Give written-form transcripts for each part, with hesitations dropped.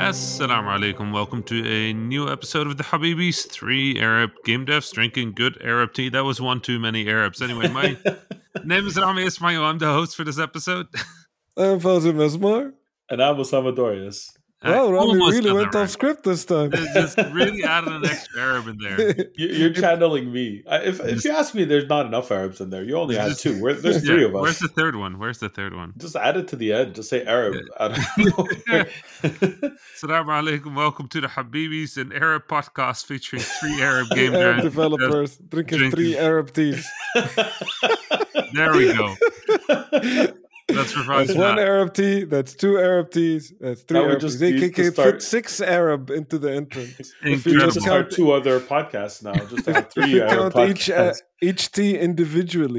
Assalamu alaikum. Welcome to a new episode of the Habibis. 3 Arab game devs drinking good Arab tea. That was one too many Arabs. Anyway, my name is Rami Ismail. I'm the host for this episode. I'm Fawzi Mesmar. And I'm Osama Dorius. I Wow, Rami almost really got went that off right. script this time. They just really added an extra Arab in there. You're channeling me. If you ask me, there's not enough Arabs in there. You only had two. There's three of us. Where's the third one? Just add it to the end. Just say Arab. I don't know. Assalamu alaikum. Welcome to the Habibis, an Arab podcast featuring 3 Arab game Arab devs. developers drinking 3 Arab teas. There we go. That's That's 1 Arab tea. That's 2 Arab teas. That's 3 Arab teas. They can fit 6 Arab into the entrance. If you just start 2 other podcasts now, just have 3 if you Arab count podcasts. each tea individually.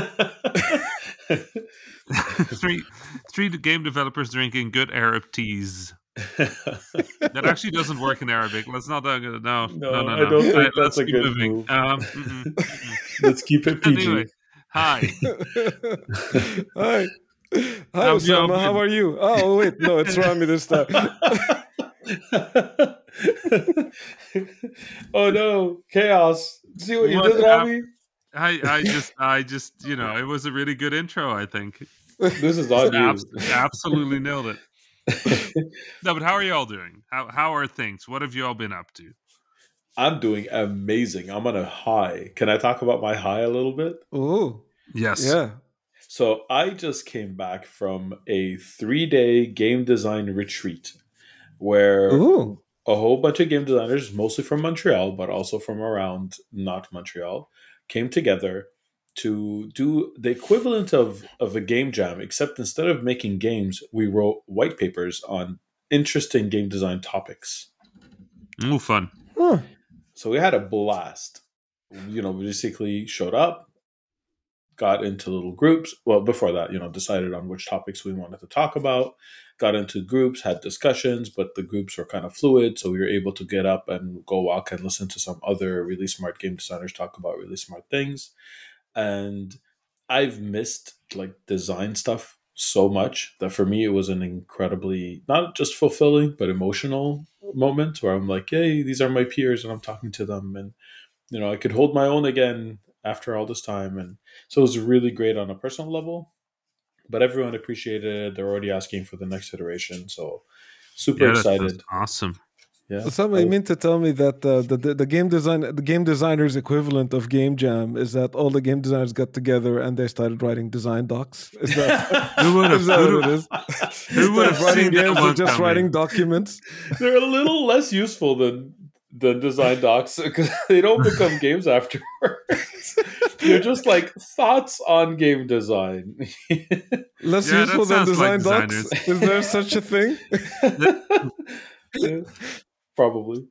three game developers drinking good Arab teas. That actually doesn't work in Arabic. Let's not. No. I don't think that's a good move. Let's keep it PG. Anyway, hi. Hi. Hi, Osama. How are you? Oh, wait. No, it's Rami this time. Oh, no. Chaos. See what you did, Rami? I just, it was a really good intro, I think. This is on you. Absolutely nailed it. No, but how are you all doing? How are things? What have you all been up to? I'm doing amazing. I'm on a high. Can I talk about my high a little bit? Oh, yes. Yeah. So I just came back from a 3-day game design retreat where a whole bunch of game designers, mostly from Montreal, but also from around not Montreal, came together to do the equivalent of a game jam, except instead of making games, we wrote white papers on interesting game design topics. Ooh, fun. Huh. So we had a blast. We basically showed up, got into little groups. Well, before that, decided on which topics we wanted to talk about, got into groups, had discussions, but the groups were kind of fluid. So we were able to get up and go walk and listen to some other really smart game designers talk about really smart things. And I've missed design stuff so much that for me, it was an incredibly, not just fulfilling, but emotional moment where I'm like, hey, these are my peers and I'm talking to them. And, I could hold my own again after all this time. And so it was really great on a personal level, but everyone appreciated it. They're already asking for the next iteration. So super excited. That's awesome. Yeah. Somebody meant to tell me that the game designers equivalent of game jam is that all the game designers got together and they started writing design docs. Is that, what it is? Who would have writing seen games that or just coming? writing documents? They're a little less useful than design docs because they don't become games afterwards. They're just thoughts on game design. Less useful than design docs? Is there such a thing? Yeah, probably.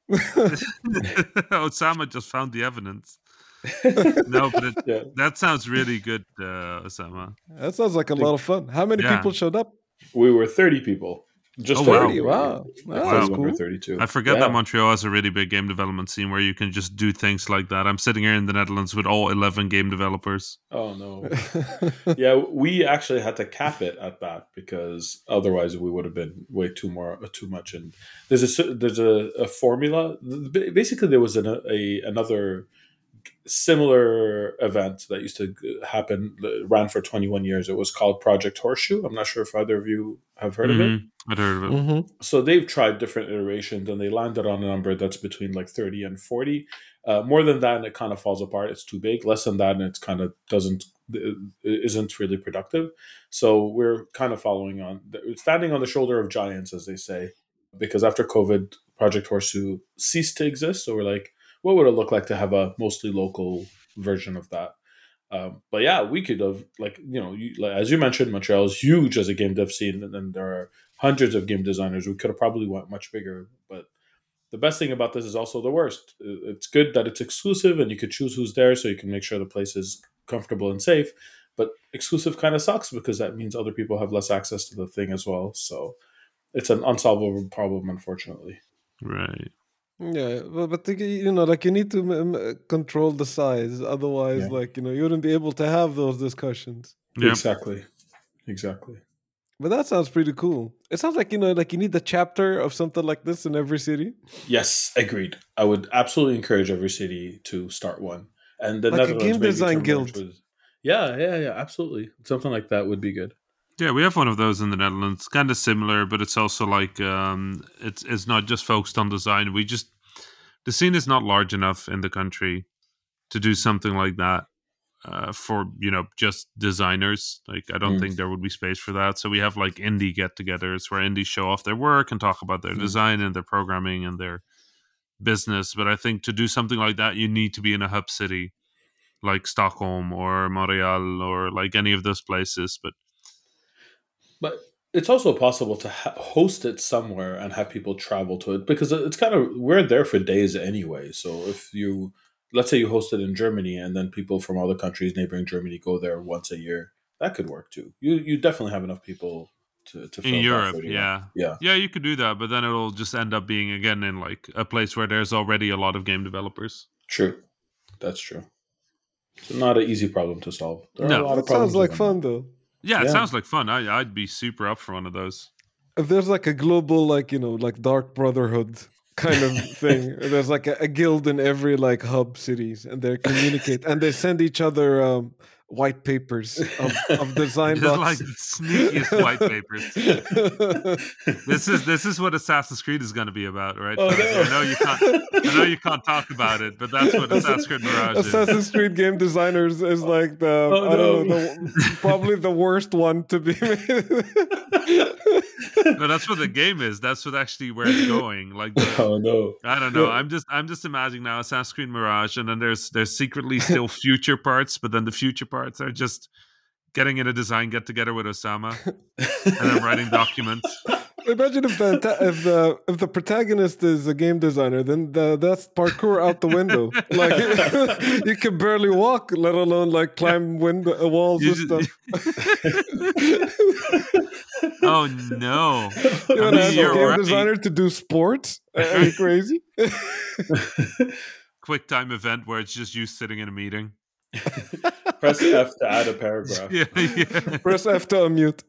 Osama just found the evidence. No, but that sounds really good, Osama. That sounds like a lot of fun. How many people showed up? We were 30 people. Just 30. Wow. That's cool. 32. I forget that Montreal has a really big game development scene where you can just do things like that. I'm sitting here in the Netherlands with all 11 game developers. Oh, no. Yeah, we actually had to cap it at that because otherwise we would have been way too much. And there's a formula. Basically, there was another similar event that used to happen, ran for 21 years. It was called Project Horseshoe. I'm not sure if either of you have heard of it. I've heard of it. Mm-hmm. So they've tried different iterations and they landed on a number that's between 30 and 40. More than that, and it kind of falls apart. It's too big. Less than that, and it's kind of isn't really productive. So we're kind of standing on the shoulder of giants, as they say, because after COVID, Project Horseshoe ceased to exist. So we're like, what would it look like to have a mostly local version of that? But yeah, we could have, as you mentioned, Montreal is huge as a game dev scene, and there are hundreds of game designers. We could have probably went much bigger, but the best thing about this is also the worst. It's good that it's exclusive and you could choose who's there so you can make sure the place is comfortable and safe. But exclusive kind of sucks because that means other people have less access to the thing as well. So it's an unsolvable problem, unfortunately. Right. Yeah, but you need to control the size. Otherwise, you wouldn't be able to have those discussions. Yeah. Exactly. But that sounds pretty cool. It sounds like, like you need a chapter of something like this in every city. Yes, agreed. I would absolutely encourage every city to start one, and the Like a Netherlands game maybe to design merge guild. with. Yeah, absolutely. Something like that would be good. Yeah, we have one of those in the Netherlands, kind of similar, but it's also like it's not just focused on design. The scene is not large enough in the country to do something like that for just designers. Like I don't Mm, think there would be space for that. So we have like indie get-togethers where indies show off their work and talk about their mm. design and their programming and their business. But I think to do something like that, you need to be in a hub city like Stockholm or Montreal or like any of those places. But But it's also possible to host it somewhere and have people travel to it because it's kind of we're there for days anyway. So if you let's say you host it in Germany and then people from other countries neighboring Germany go there once a year, that could work too. You definitely have enough people to in fill about Europe, 31. yeah. Yeah, Yeah, you could do that, but then it'll just end up being again in like a place where there's already a lot of game developers. true. That's true. It's not an easy problem to solve. There are a No. lot of That sounds problems like within that. fun, though. Yeah, it Yeah. sounds like fun. I'd be super up for one of those. If there's like a global, like, like Dark Brotherhood kind of thing, there's like a guild in every like hub cities, and they communicate and they send each other white papers of design Just like docs. the sneakiest white papers. This is what Assassin's Creed is going to be about, right? Oh, Fuzzy? no. I know you can't talk about it, but that's what Assassin's Creed Mirage is. Assassin's Creed game designers is like the Oh, I don't no. know probably the worst one to be made. No, that's what the game is. That's what actually where it's going. Like Oh no. I don't know. Yeah. I'm just imagining now Assassin's Creed Mirage, and then there's secretly still future parts, but then the future parts are just getting in a design get together with Osama and then writing documents. Imagine if the protagonist is a game designer, then that's parkour out the window. Like you can barely walk, let alone like climb window walls You and stuff. Oh no! You want to have a you're game right. designer to do sports? Are you crazy? Quick time event where it's just you sitting in a meeting. Press F to add a paragraph. Yeah. Press F to unmute.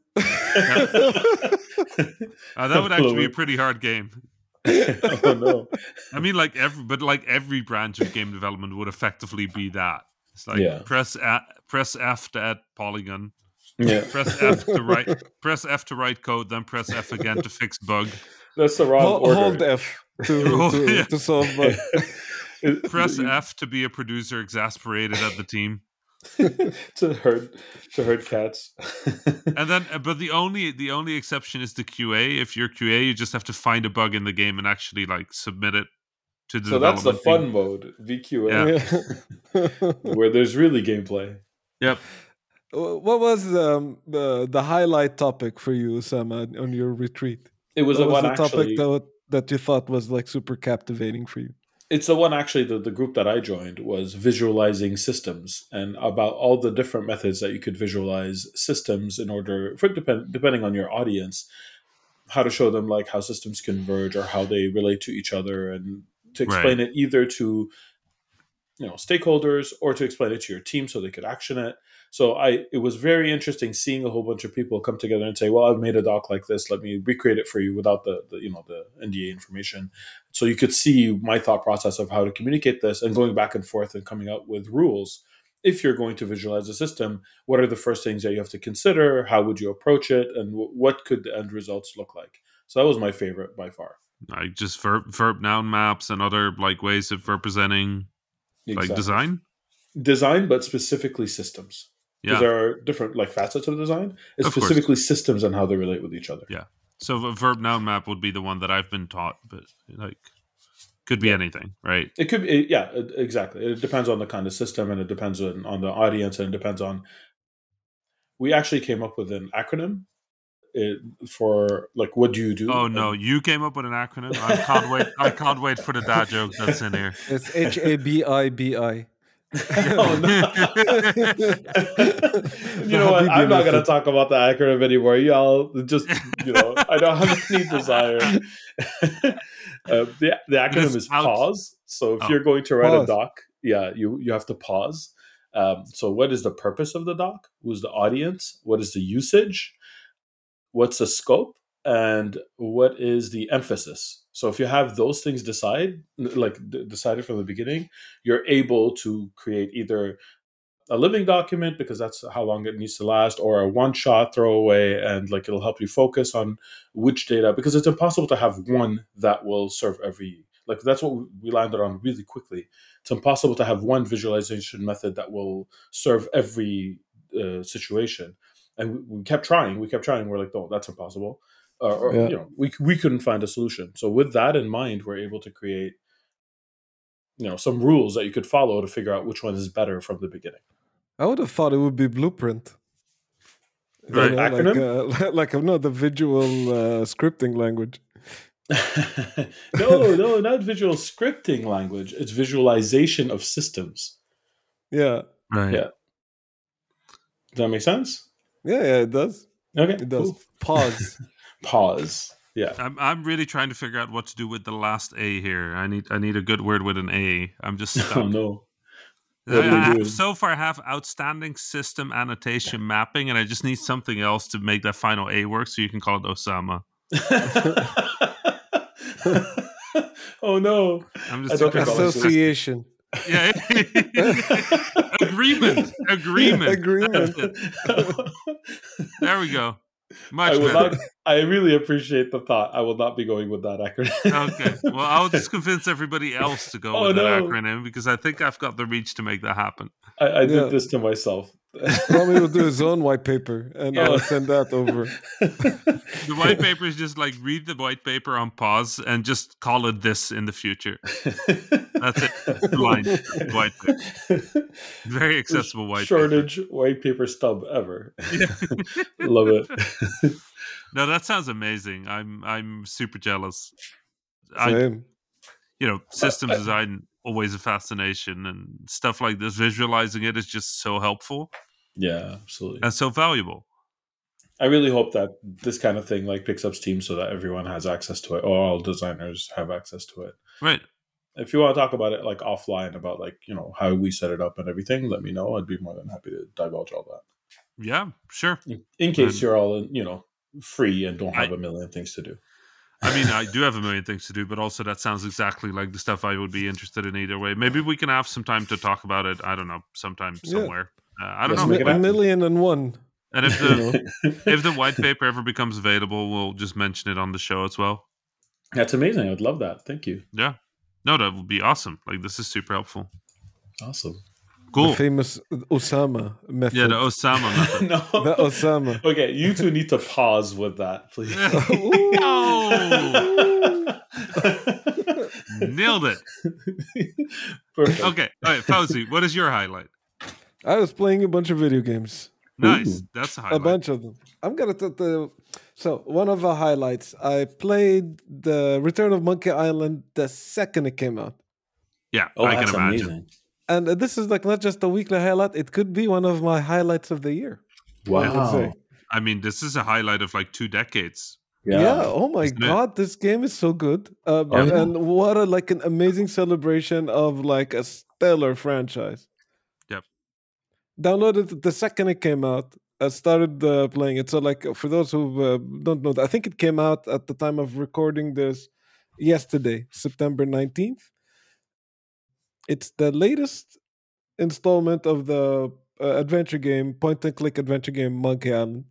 That would actually be a pretty hard game. Oh no! I mean, like every branch of game development would effectively be that. It's like Yeah. press F to add polygon. Yeah, Press F to write code, then press F again to fix bug. that's the wrong order. Hold F to solve bug. Press F to be a producer exasperated at the team. to hurt cats. And then, but the only exception is the QA. If you're QA, you just have to find a bug in the game and actually like submit it to the So that's the development fun team. mode, VQA, Yeah. where there's really gameplay. Yep. What was the highlight topic for you, Osama, on your retreat? It was What the was one the topic actually. that you thought was like super captivating for you? It's the one actually. The group that I joined was visualizing systems and about all the different methods that you could visualize systems in order for depending on your audience, how to show them like how systems converge or how they relate to each other, and to explain it either to stakeholders or to explain it to your team so they could action it. So it was very interesting seeing a whole bunch of people come together and say, well, I've made a doc like this, let me recreate it for you without the NDA information. So you could see my thought process of how to communicate this and going back and forth and coming up with rules. If you're going to visualize a system, what are the first things that you have to consider? How would you approach it? And what could the end results look like? So that was my favorite by far. Like just verb noun maps and other like ways of representing like design, but specifically systems. Because there are different like facets of design. It's Of specifically systems and how they relate with each other. Yeah. So a verb noun map would be the one that I've been taught, but like could be anything, right? It could be, yeah, exactly. It depends on the kind of system, and it depends on the audience, and it depends on. We actually came up with an acronym for like, what do you do? Oh no, you came up with an acronym. I can't wait for the dad joke that's in here. It's HABIBI. Oh, no. You know what? I'm not going to talk about the acronym anymore. Y'all just, I don't have any desire. The acronym is PAUSE. So if you're going to write a doc, you have to pause. So what is the purpose of the doc? Who's the audience? What is the usage? what's the scope, and what is the emphasis. So if you have those things decided from the beginning, you're able to create either a living document, because that's how long it needs to last, or a one shot throwaway, and like it'll help you focus on which data, because it's impossible to have one that will serve every, like that's what we landed on really quickly. It's impossible to have one visualization method that will serve every situation. And we kept trying, we're like, no, that's impossible. Or Yeah. you know, we couldn't find a solution. So with that in mind, we're able to create, you know, some rules that you could follow to figure out which one is better from the beginning. I would have thought it would be Blueprint. The You know, acronym? like no, the visual scripting language. No, not visual scripting language. It's visualization of systems. Yeah, Right. Yeah. Does that make sense? yeah, it does. Okay, It does. cool. Pause. Pause. Yeah. I'm really trying to figure out what to do with the last A here. I need a good word with an A. I'm just stuck. Oh no. I What are you have, doing? so far, I have outstanding system annotation mapping, and I just need something else to make that final A work. So you can call it Osama. Oh no. I'm I just don't super think I'll like this. Association. Yeah. Agreement. Agreement. That's it. There we go. Much I will better. not. I really appreciate the thought. I will not be going with that acronym. Okay. Well, I'll just convince everybody else to go Oh, with that no. acronym, because I think I've got the reach to make that happen. I Yeah. did this to myself. Rami will do his own white paper and Oh. send that over. The white paper is just like, read the white paper on pause and just call it this in the future. That's it. Line. White paper. Very accessible white Shortage white paper stub ever. paper. Love it. No, that sounds amazing. I'm super jealous. Same. Systems design, always a fascination, and stuff like this, visualizing it is just so helpful Yeah, absolutely. and so valuable. I really hope that this kind of thing like picks up steam so that everyone has access to it, or all designers have access to it. Right. If you want to talk about it like offline, about like, you know, how we set it up and everything, let me know. I'd be more than happy to divulge all that. Yeah, sure. In case And you're all, you know, free and don't have a million things to do. I mean, I do have a million things to do, but also that sounds exactly like the stuff I would be interested in either way. Maybe we can have some time to talk about it. I don't know, sometime, Yeah. somewhere. I don't Let's know. make it A happen. 1,000,001. And if You the know. if the white paper ever becomes available, we'll just mention it on the show as well. That's amazing. I'd love that. Thank you. Yeah. No, that would be awesome. Like, this is super helpful. Awesome. Cool. The famous Osama method. Yeah, the Osama method. No. The Osama. Okay, you two need to pause with that, please. Nailed it. Perfect. Okay. All right, Fauzi, what is your highlight? I was playing a bunch of video games. Nice. Ooh. That's a A highlight. bunch of them. I'm gonna so one of the highlights. I played the Return of Monkey Island the second it came out, Yeah, Oh, I can that's imagine. amazing. and this is like not just a weekly highlight. It could be one of my highlights of the year. I would say. Wow. I mean, this is a highlight of like 2 decades. Yeah. Oh my Isn't it? god, this game is so good. yeah. And what a like an amazing celebration of like a stellar franchise. Yep. Downloaded it the second it came out. I started playing it. So like for those who don't know, I think it came out at the time of recording this yesterday, September 19th. It's the latest installment of the adventure game, point and click adventure game, Monkey Island.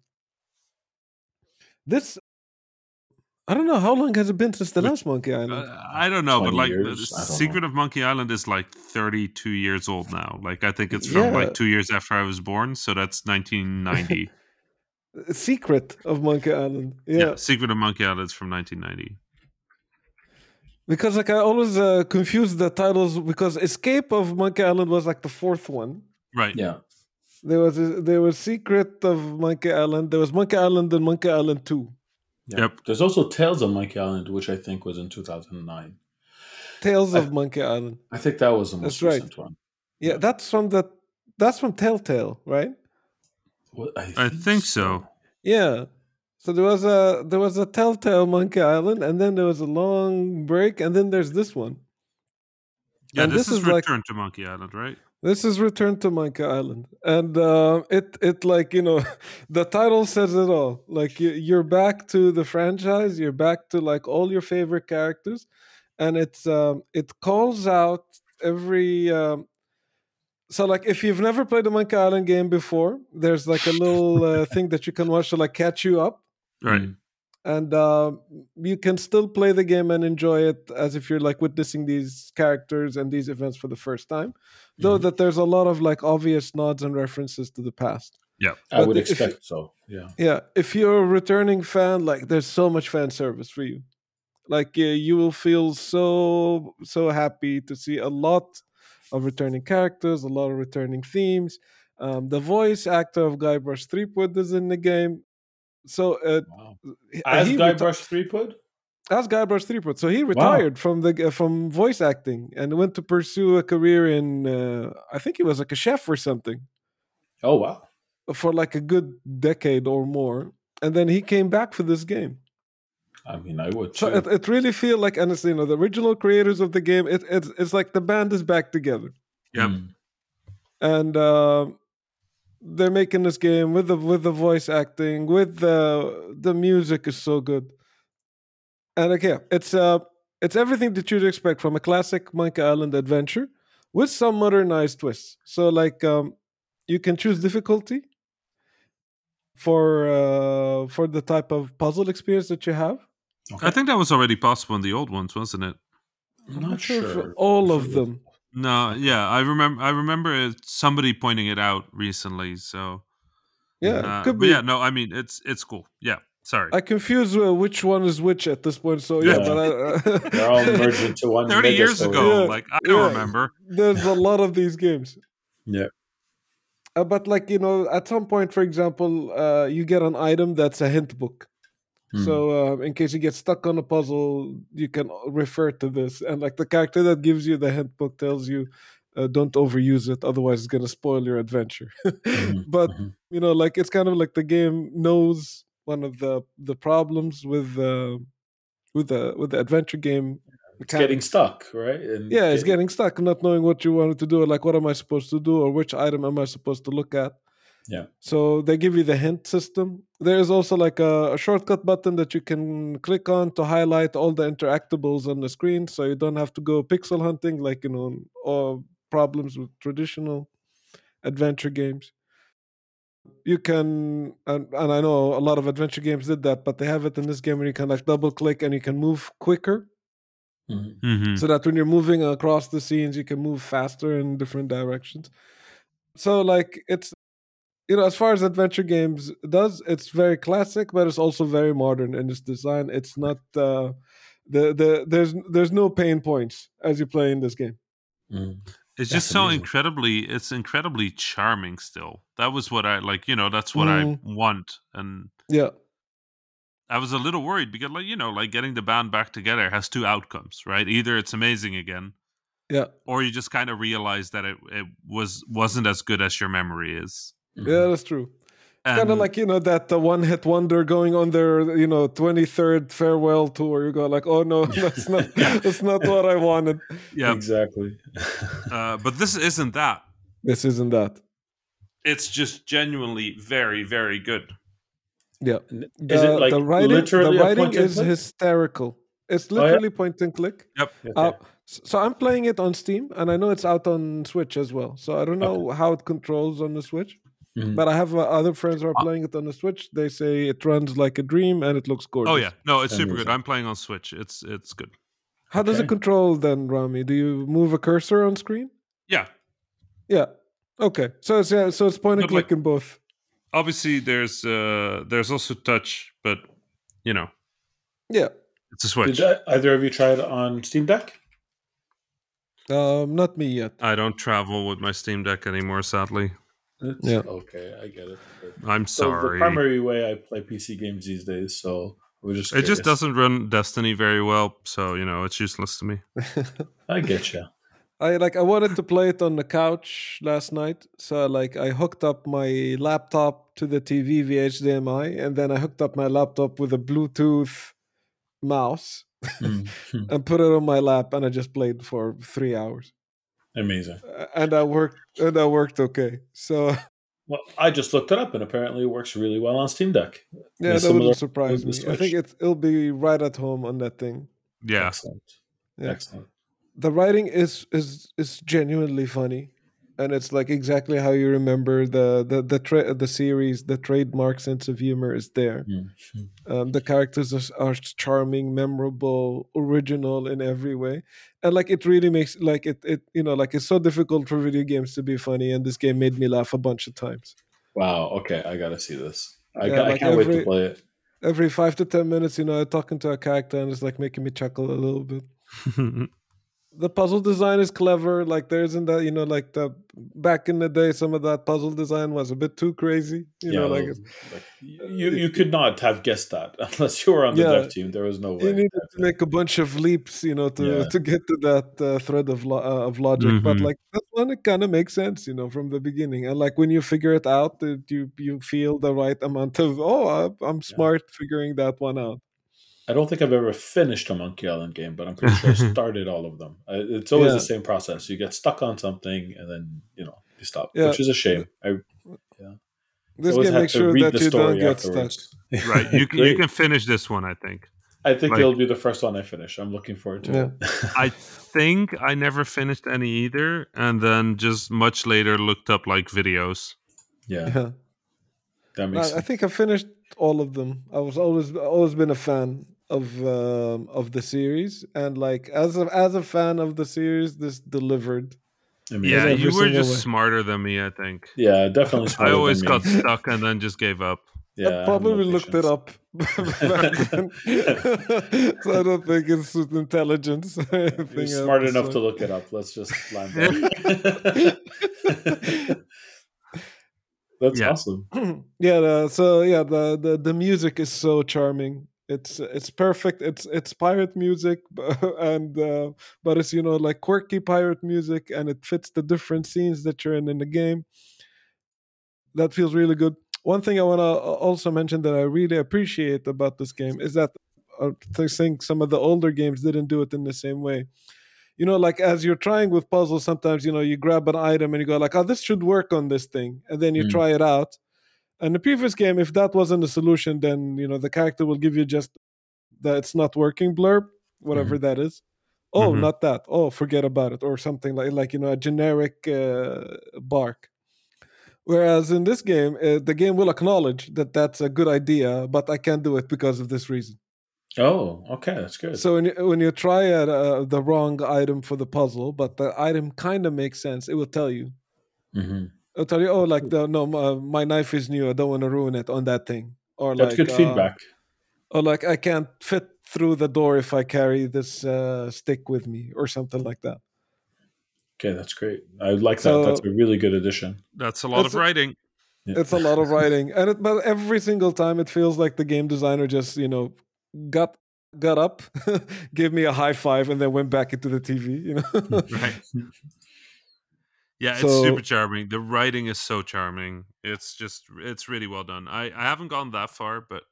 This, I don't know, how long has it been since the last Monkey Island? I don't know, but 20 like years? the I don't Secret of Monkey Island is like 32 years old now. Like, I think it's from Yeah. like 2 years after I was born, so that's 1990. Secret of Monkey Island. Yeah, Yeah. Secret of Monkey Island is from 1990. Because like I always confuse the titles because Escape of Monkey Island was like the fourth one. Right. Yeah. There was Secret of Monkey Island. There was Monkey Island and Monkey Island 2. Yeah. Yep. There's also Tales of Monkey Island, which I think was in 2009. Tales of Monkey Island. I think that was the most That's right. recent one. Yeah, that's from Telltale, right? What, I think so. Yeah. So there was a Telltale Monkey Island, and then there was a long break, and then there's this one. Yeah, And this this is is like Return to Monkey Island, right? this is Return to Monkey Island, and it like the title says it all. Like you're back to the franchise, you're back to like all your favorite characters, and it calls out every. So like if you've never played a Monkey Island game before, there's like a little thing that you can watch to like catch you up, Right. Mm. and you can still play the game and enjoy it as if you're like witnessing these characters and these events for the first time, though Mhm. that there's a lot of like obvious nods and references to the past. Yeah. I But would if you, expect so. Yeah. yeah, if you're a returning fan, like there's so much fan service for you. Like you will feel so happy to see a lot of returning characters, a lot of returning themes. The voice actor of Guybrush Threepwood is in the game, so Wow. he As he Guybrush Threepwood. as Guybrush Threepwood. So he Wow. retired from voice acting and went to pursue a career in I think he was like a chef or something Oh wow. for like a good decade or more, and then he came back for this game. I mean, I would So too. it really feel like, honestly, the original creators of the game, it's like the band is back together, Yep. Mm. and they're making this game with the voice acting, with the music is so good, and like, yeah, it's everything that you'd expect from a classic Monkey Island adventure with some modernized twists. So like you can choose difficulty for the type of puzzle experience that you have. Okay. I think that was already possible in the old ones, wasn't it? I'm not sure if sure. all If of it was- them. No, yeah, I remember somebody pointing it out recently. So, Yeah, it could but be. yeah, no, I mean it's cool. Yeah, sorry. I confuse which one is which at this point. So yeah, Yeah. but They're all merged into one 30 mega years story. ago, Yeah, like I don't yeah. remember. there's a lot of these games. Yeah. But like at some point, for example, you get an item that's a hint book. Hmm. So in case you get stuck on a puzzle, you can refer to this, and like the character that gives you the hint book tells you, don't overuse it, otherwise it's gonna spoil your adventure. Mhm, But mhm. like it's kind of like the game knows one of the problems with the adventure game It's getting mechanics. stuck, right? And Yeah, it's getting stuck, not knowing what you wanted to do, or like what am I supposed to do, or which item am I supposed to look at. Yeah. So they give you the hint system. There is also like a shortcut button that you can click on to highlight all the interactables on the screen, so you don't have to go pixel hunting like or problems with traditional adventure games. You can, and I know a lot of adventure games did that, but they have it in this game where you can like double click and you can move quicker, Mhm. Hmm. so that when you're moving across the scenes, you can move faster in different directions. So like it's as far as adventure games does, it's very classic, but it's also very modern in its design. It's not there's no pain points as you play in this game. Mhm. It's That's just so amazing. incredibly charming. Still, that was what I like. That's what I Mm, want, and yeah, I was a little worried because, like getting the band back together has two outcomes, right? Either it's amazing again, yeah, or you just kind of realize that it wasn't as good as your memory is. yeah. Mhm. That's true. It's kind of And like that one hit wonder going on their 23rd farewell tour. You go like, oh no, that's not what I wanted. yeah, Exactly. but this isn't that. This isn't that. It's just genuinely very, very good. Yeah. Is it like The literally a writing point and is click? hysterical. It's Oh, yeah? literally point and click. Yep. Okay. So I'm playing it on Steam, and I know it's out on Switch as well. So I don't know how it controls on the Switch, Mhm. but I have other friends who are playing it on the Switch. They say it runs like a dream and it looks gorgeous. Oh yeah, no, it's super good. Amazing. I'm playing on Switch. It's good. How does it Okay. control then, Rami? Do you move a cursor on screen? Yeah, Yeah. Okay. So it's point and But, like, click in both. obviously there's also touch, but Yeah. it's a Switch. Did either of you try it on Steam Deck? Not me yet. I don't travel with my Steam Deck anymore, sadly. It's, Yeah. Okay, I get it. I'm So the sorry. primary way I play PC games these days, so we're just It just curious. doesn't run Destiny very well, so it's useless to me. I get you. I wanted to play it on the couch last night, so I hooked up my laptop to the TV via HDMI, and then I hooked up my laptop with a Bluetooth mouse Mm. and put it on my lap, and I just played for 3 hours. Amazing. and that worked. And that worked okay. So Well, I just looked it up, and apparently it works really well on Steam Deck. yeah, that Similar wouldn't to surprise the me. I think Switch. it'll be right at home on that thing. Yeah. Excellent. Yeah. Excellent. The writing is genuinely funny, and it's like exactly how you remember the series. The trademark sense of humor is there. Mm. The characters are charming, memorable, original in every way, and like it really makes like it like it's so difficult for video games to be funny, and this game made me laugh a bunch of times. Wow. Okay, I gotta see this. Yeah, I like can't wait to play it. every 5 to 10 minutes, I'm talking to a character and it's like making me chuckle a little bit. The puzzle design is clever. Like there isn't that, like the back in the day, some of that puzzle design was a bit too crazy. Yeah, Like you could not have guessed that unless you were on the yeah, dev team. There was no you way. needed to make a bunch of leaps, to Yeah. to get to that thread of logic. But Mhm. like that one, it kind of makes sense, from the beginning. And like when you figure it out, that you feel the right amount of I'm Yeah. smart figuring that one out. I don't think I've ever finished a Monkey Island game, but I'm pretty sure I started all of them. It's always the Yeah, same process. You get stuck on something, and then you stop, yeah. which is a shame. Yeah, I This always game had makes to sure read that the you don't story get stuck. afterwards. Right. You Great. can finish this one, I think. I think Like- it'll be the first one I finish. I'm looking forward to Yeah. it. I think I never finished any either, and then just much later looked up like videos. Yeah, Yeah. that makes I sense. think I finished all of them. I was always been a fan of the series, and like as a fan of the series, this delivered. Amazing. Yeah, every you were single just way. smarter than me, I think. Yeah, definitely I smarter always than got me. stuck and then just gave up. I Yeah, I have probably no looked it patience. up back then, so I don't think it's intelligence or anything You're else, smart enough so- to look it up. Let's just land there. That's Yeah. awesome. the music is so charming. It's perfect. It's pirate music, and but it's like quirky pirate music, and it fits the different scenes that you're in the game. That feels really good. One thing I want to also mention that I really appreciate about this game is that I think some of the older games didn't do it in the same way. Like as you're trying with puzzles, sometimes you grab an item and you go like, "Oh, this should work on this thing," and then you Mm. try it out. And the previous game, if that wasn't the solution, then the character will give you just that it's not working blurb, whatever that is. Oh, Mhm. not that. Oh, forget about it, or something like a generic bark. Whereas in this game, the game will acknowledge that that's a good idea, but I can't do it because of this reason. Oh, okay, that's good. So when you try the wrong item for the puzzle, but the item kind of makes sense, it will tell you. hmm It'll tell you, oh, like my knife is new. I don't want to ruin it on that thing, or That's like good feedback. or like I can't fit through the door if I carry this stick with me, or something like that. Okay, that's great. I like that. So- That's a really good addition. That's a lot of That's- writing. Yeah. It's a lot of writing, but every single time it feels like the game designer just got up, gave me a high five, and then went back into the TV. Right. Yeah, it's So- super charming. The writing is so charming. It's really well done. I haven't gone that far, but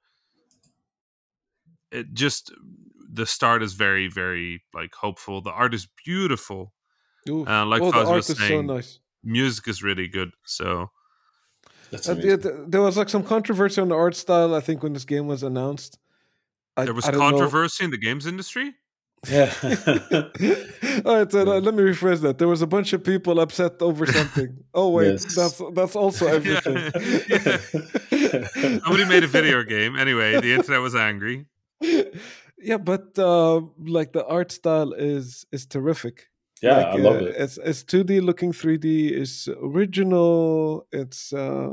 it just the start is very, very like hopeful. The art is beautiful. Oof. Like the Fuzz art was is so saying, nice. music is really good. So That's And amazing. there was like some controversy on the art style. I think when this game was announced, there was I don't know. controversy in the games industry. Yeah. All right, so let me rephrase that. There was a bunch of people upset over something. Oh wait, Yes. that's also everything. Yeah. Somebody made a video game. Anyway, the internet was angry. Yeah, but like the art style is terrific. Yeah, Like, I love it. It's 2D looking 3D. It's original. It's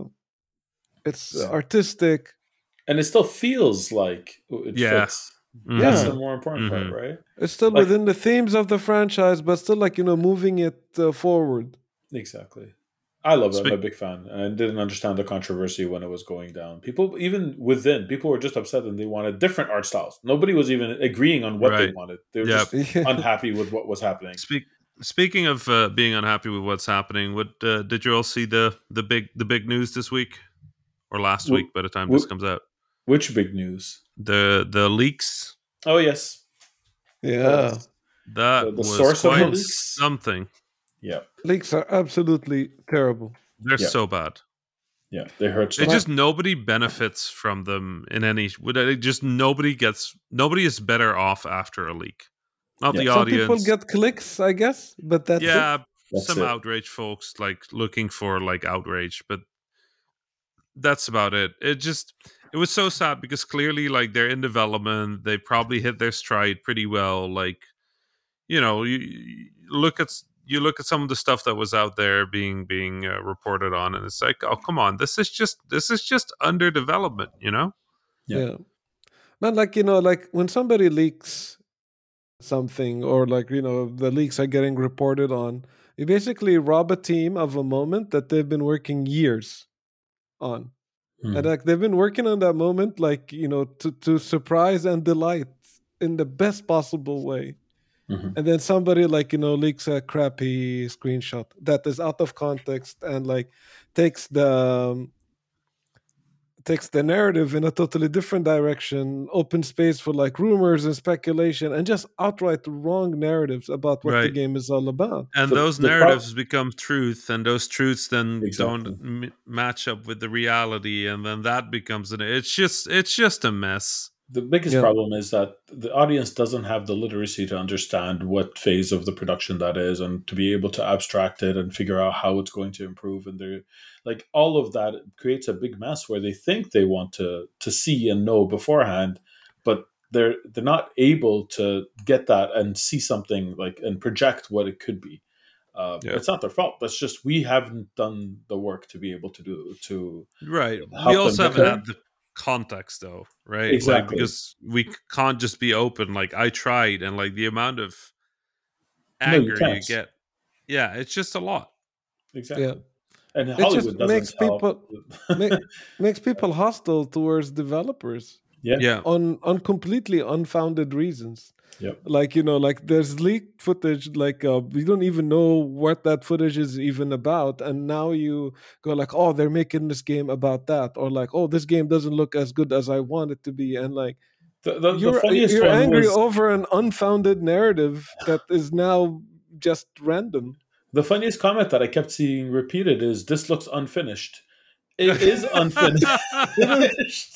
artistic. And it still feels like it Yeah. fits. Mhm. That's Yeah. the more important part, Mhm. right? It's still Like- within the themes of the franchise, but still like moving it forward. Exactly. I love it. I'm a Speak- big fan. And I didn't understand the controversy when it was going down. People, even within, people were just upset and they wanted different art styles. Nobody was even agreeing on what they Right. wanted. They were Yep. just unhappy with what was happening. Speaking of being unhappy with what's happening, what did you all see the big news this week or last week? By the time this comes out, Which big news? the leaks. Oh, yes. Yeah. Yes. That The was source of the quite leaks? something. Yeah, Leaks are absolutely terrible. They're yeah, so bad. yeah. They hurt so It much. just nobody benefits from them in any. Just nobody is better off after a leak. Not Yeah, the Some people audience. get clicks, I guess, but that's it. Yeah, that's some it. outrage folks like looking for like outrage, but that's about it. It was so sad because clearly like they're in development. They probably hit their stride pretty well. Like you you look at some of the stuff that was out there being reported on, and it's like, oh come on, this is just under development. Yeah. Yeah. Man, like, like when somebody leaks something or like, the leaks are getting reported on, you basically rob a team of a moment that they've been working years on. And Mhm. like they've been working on that moment, like, to surprise and delight in the best possible way. Mhm. And then somebody like, leaks a crappy screenshot that is out of context and like takes the takes the narrative in a totally different direction, open space for like rumors and speculation, and just outright wrong narratives about what the Right. game is all about. And those The pro- narratives become truth, and those truths then don't exactly. match up with the reality, and then that becomes it's just a mess. The biggest Yeah, problem is that the audience doesn't have the literacy to understand what phase of the production that is and to be able to abstract it and figure out how it's going to improve. And they're like all of that creates a big mess where they think they want to see and know beforehand, but they're not able to get that and see something like and project what it could be. Yeah. It's not their fault. That's just we haven't done the work to be able to do to Right. We help them also get haven't there. had the context though, right? Like Exactly. because can't just be open. Like I tried, and like the amount of No, you anger you can't. get, yeah, it's just a lot. yeah. Exactly. And It just Hollywood doesn't makes help. people make, makes people hostile towards developers Yeah. Yeah. on completely unfounded reasons. Yep. Like, like there's leaked footage, like you don't even know what that footage is even about, and now you go like, oh, they're making this game about that, or like, oh, this game doesn't look as good as I want it to be, and like The you're funniest you're one angry was over an unfounded narrative that is now just random. the funniest comment that I kept seeing repeated is this looks unfinished. It is unfinished.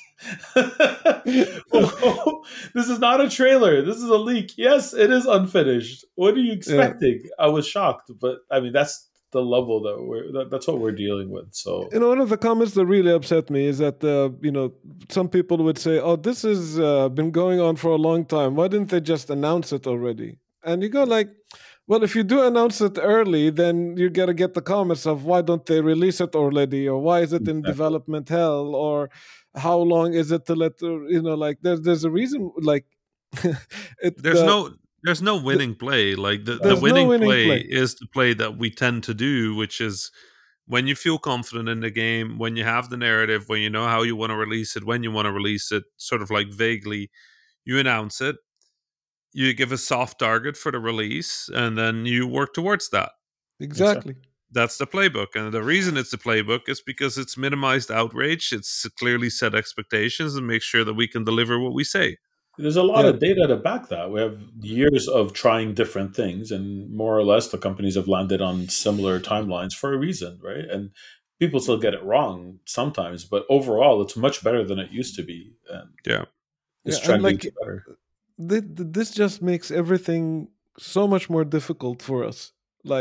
Oh, this is not a trailer. This is a leak. Yes, it is unfinished. What are you Yeah. expecting? I was shocked, but I mean that's the level that's what we're dealing with. So One of the comments that really upset me is that some people would say, "Oh, this has been going on for a long time. Why didn't they just announce it already?" And you go like, "Well, if you do announce it early, then you gotta get the comments of why don't they release it already, or why is it in exactly. development hell, or how long is it to let like there's a reason like it there's no there's no the winning play. Like the there's no winning winning play play. is the play that we tend to do, which is when you feel confident in the game, when you have the narrative, when you know how you want to release it, when you want to release it, sort of like vaguely, you announce it, you give a soft target for the release, and then you work towards that. Exactly. Exactly. That's the playbook. And the reason it's the playbook is because it's minimized outrage, it's clearly set expectations, and make sure that we can deliver what we say. There's a lot Yeah. of data to back that. We have years of trying different things, and more or less, the companies have landed on similar timelines for a reason, right? And people still get it wrong sometimes, but overall, it's much better than it used to be, and Yeah. it's Yeah, and trending like to better. this just makes everything so much more difficult for us.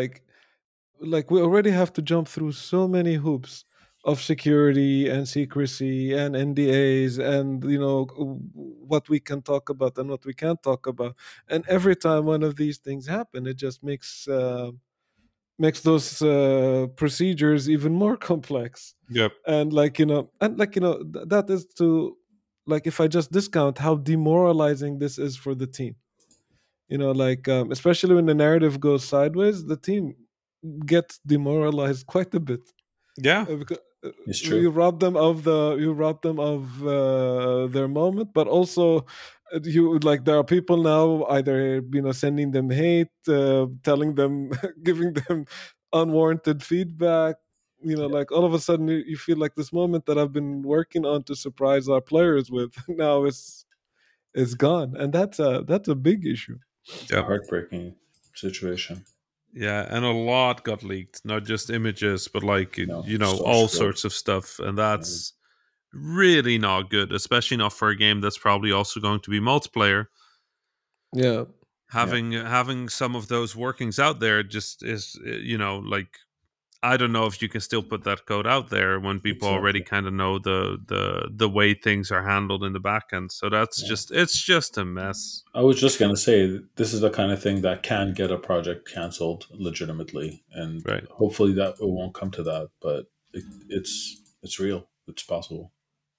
Like we already have to jump through so many hoops of security and secrecy and NDAs and what we can talk about and what we can't talk about. And every time one of these things happen, it just makes those procedures even more complex. Yep. And that is to, like, if I just discount how demoralizing this is for the team, especially when the narrative goes sideways, the team gets demoralized quite a bit. Yeah. Because It's true. you rob them of their moment, but also you like there are people now either sending them hate, telling them, giving them unwarranted feedback. Like all of a sudden you feel like this moment that I've been working on to surprise our players with now is gone, and that's a big issue. It's a Yep. heartbreaking situation. Yeah, and a lot got leaked, not just images, but like Source all code. sorts of stuff, and Yeah. that's really not good, especially not for a game that's probably also going to be multiplayer. Yeah. Yeah. Having some of those workings out there just is like I don't know if you can still put that code out there when people already Exactly. kind of know the way things are handled in the back end. So Yeah. it's just a mess. I was just gonna say this is the kind of thing that can get a project canceled legitimately, and Right. hopefully that it won't come to that. But it's real. It's possible.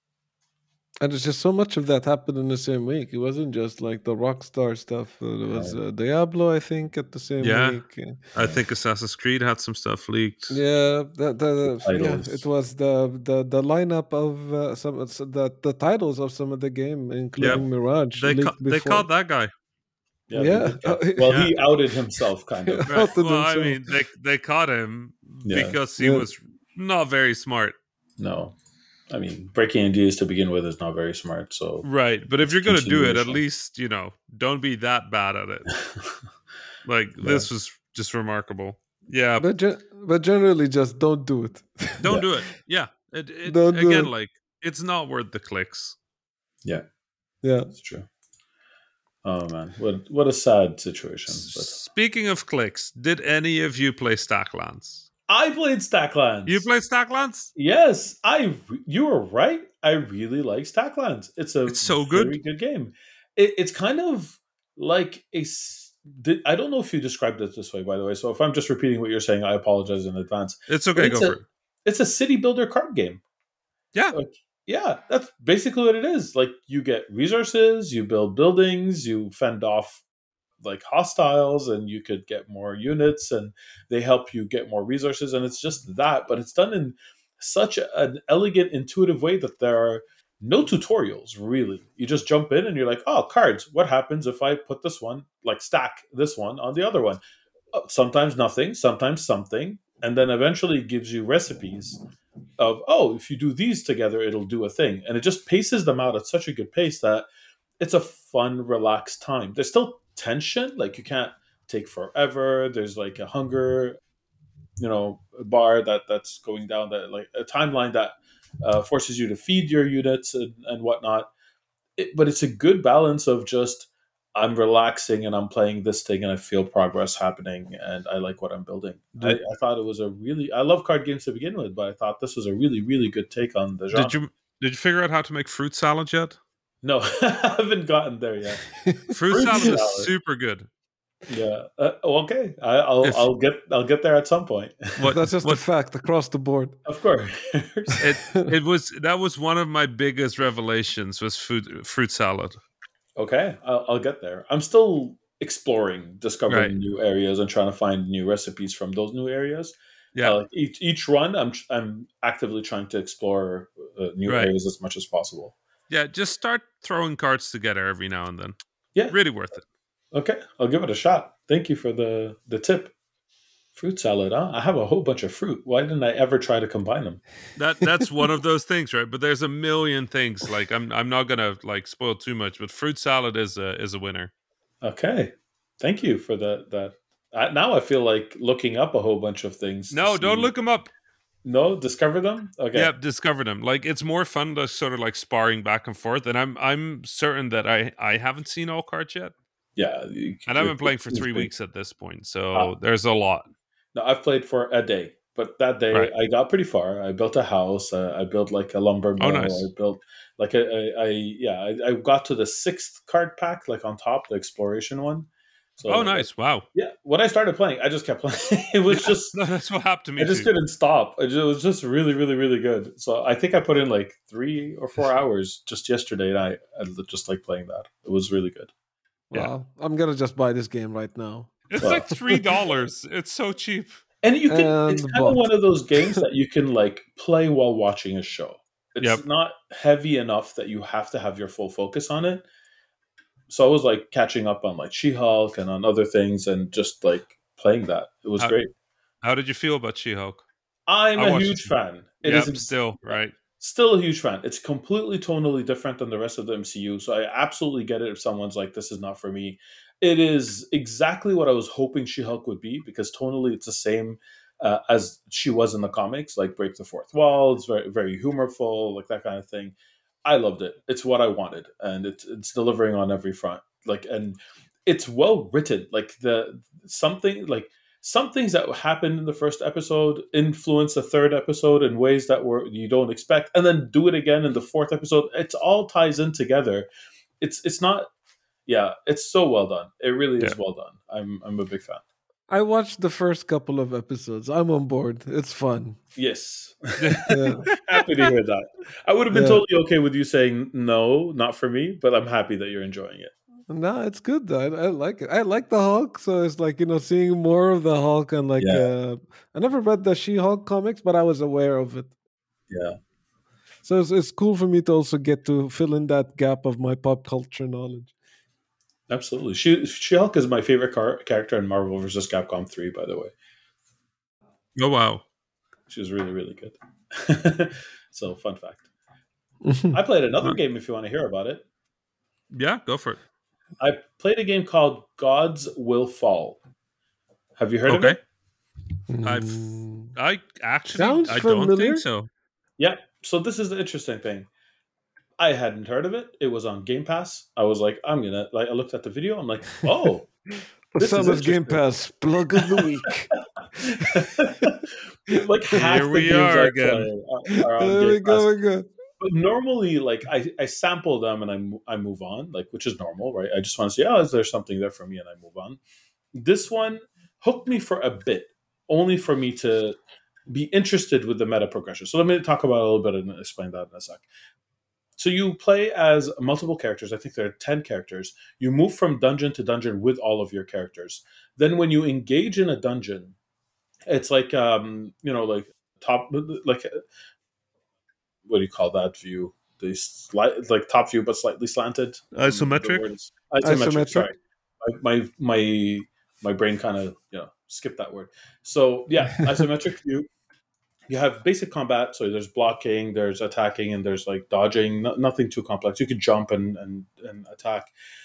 And there's just so much of that happened in the same week. It wasn't just like the Rockstar stuff. There was Right. Diablo, I think, at the same Yeah. week. I Yeah. think Assassin's Creed had some stuff leaked. Yeah, The it titles. was the lineup of the titles of some of the game, Yeah. including Mirage, leaked They before. caught that guy. Yeah, they Yeah, did catch. Well, Yeah. he outed himself, kind he of. Right. outed Well, I himself. mean, they caught him Yeah. because he Yeah, was not very smart. No. I mean, breaking ideas to begin with is not very smart. So Right. But if it's you're going to do it, at continuation. least, don't be that bad at it. Like Yeah. this was just remarkable. Yeah. but generally, just don't do it. Don't Yeah. do it. Yeah. It Don't do again, it. like it's not worth the clicks. Yeah. Yeah. It's true. Oh man, what a sad situation. But Speaking of clicks, did any of you play Stacklands? I played You Stacklands. played Stacklands? Yes, you were right. I really like Stacklands. It's a It's so very good. good game. It's kind of like I don't know if you described it this way, by the way. So if I'm just repeating what you're saying, I apologize in advance. It's But okay, go for it. it's a city builder card game. Yeah. Like, yeah, that's basically what it is. Like you get resources, you build buildings, you fend off like hostiles, and you could get more units, and they help you get more resources, and it's just that, but it's done in such an elegant, intuitive way that there are no tutorials really. You just jump in and you're like, oh, cards, what happens if I put this one, like stack this one on the other one? Sometimes nothing, sometimes something, and then eventually it gives you recipes of, oh, if you do these together it'll do a thing, and it just paces them out at such a good pace that it's a fun, relaxed time. There's still tension, like you can't take forever. There's like a hunger, bar that's going down, that like a timeline that forces you to feed your units and whatnot. But it's a good balance of just I'm relaxing and I'm playing this thing and I feel progress happening and I like what I'm building. I, Did I thought it was I love card games to begin with, but I thought this was a really, really good take on the did genre. you figure out how to make fruit salad yet? No, I haven't gotten there yet. Fruit Fruit salad is salad. super good. Yeah. Okay. If I'll get there at some point. what That's just a what fact across the board. Of course. that was one of my biggest revelations was fruit salad. Okay. I'll get there. I'm still exploring, Right. discovering new areas, and trying to find new recipes from those new areas. Yeah. Like each run, I'm actively trying to explore new Right. areas as much as possible. Yeah. Just start throwing cards together every now and then. Yeah. Really worth it. Okay. I'll give it a shot. Thank you for the tip. Fruit salad, huh? I have a whole bunch of fruit. Why didn't I ever try to combine them? That's one of those things, right? But there's a million things. Like I'm not gonna like spoil too much, but fruit salad is a winner. Okay. Thank you for that. Now I feel like looking up a whole bunch of things to No, don't see. look them up. No, discover them. Okay. Yep, discover them. Like it's more fun to sort of like sparring back and forth. And I'm certain that I haven't seen all cards yet, Yeah, and I've been playing for it's 3 weeks great. at this point, Uh, so there's a lot. no, I've played for a day, but that day Right. I got pretty far. I built a house. I built like a lumber Oh, mill. I nice. built like I got to the sixth card pack, like on top, the exploration one. So Oh, nice. Wow. yeah, when I started playing, I just kept playing. It was Yeah, just no, that's what happened to I me just too. couldn't stop. It was just really, really, really good. So I think I put in like 3 or 4 hours just yesterday, and I just like playing that. It was really good. Yeah, Wow. I'm gonna just buy this game right now. it's Well, like $3. It's so cheap. and you can. It's And kind of bought. one of those games that you can like play while watching a show. Yep. It's not heavy enough that you have to have your full focus on it. So I was like catching up on like She-Hulk and on other things, and just like playing that. It was How great. how did you feel about She-Hulk? I'm I a watched huge it. fan. It is Yep. Still right. still a huge fan. It's completely tonally different than the rest of the MCU. So I absolutely get it if someone's like, this is not for me. It is exactly what I was hoping She-Hulk would be, because tonally it's the same as she was in the comics, like break the fourth wall. It's very very humorful, like that kind of thing. I loved it. It's what I wanted, and it's delivering on every front. Like, and it's well written. Like the something like some things that happened in the first episode influence the third episode in ways that were you don't expect, and then do it again in the fourth episode. It's all ties in together. It's not, yeah, it's so well done. It really Yeah. is well done. I'm a big fan. I watched the first couple of episodes. I'm on board. It's fun. Yes. Yeah, Happy to hear that. I would have been yeah. totally okay with you saying no, not for me, but I'm happy that you're enjoying it. No, it's good. I like it. I like the Hulk, so it's like seeing more of the Hulk and like Yeah, I never read the She-Hulk comics, but I was aware of it. yeah, So it's cool for me to also get to fill in that gap of my pop culture knowledge. absolutely. She-Hulk is my favorite character in Marvel vs. Capcom 3, by the way. Oh wow. She's really, really good. So, fun fact. I played another game if you want to hear about it. Yeah, go for it. I played a game called Gods Will Fall. Have you heard of Okay. it? I actually Sounds I don't familiar. think so. Yeah. So this is the interesting thing. I hadn't heard of it. It was on Game Pass. I was like, I'm gonna like. I looked at the video. I'm like, oh, this is Osama's Game interesting. Pass plug of the week. Like half Here the we games are I again. play are on There Game we Pass. go again. But normally, like I sample them and I move on, like, which is normal, right? I just want to see, oh, is there something there for me, and I move on. This one hooked me for a bit, only for me to be interested with the meta progression. So let me talk about it a little bit and explain that in a sec. So you play as multiple characters. I think there are 10 characters. You move from dungeon to dungeon with all of your characters. Then when you engage in a dungeon, it's like like top, like, what do you call that view? Like top view but slightly slanted. The Isometric? word is isometric. Isometric. Sorry, my brain kind of skipped that word. So yeah, isometric view. You have basic combat, so there's blocking, there's attacking, and there's like dodging. Nothing too complex. You could jump and attack,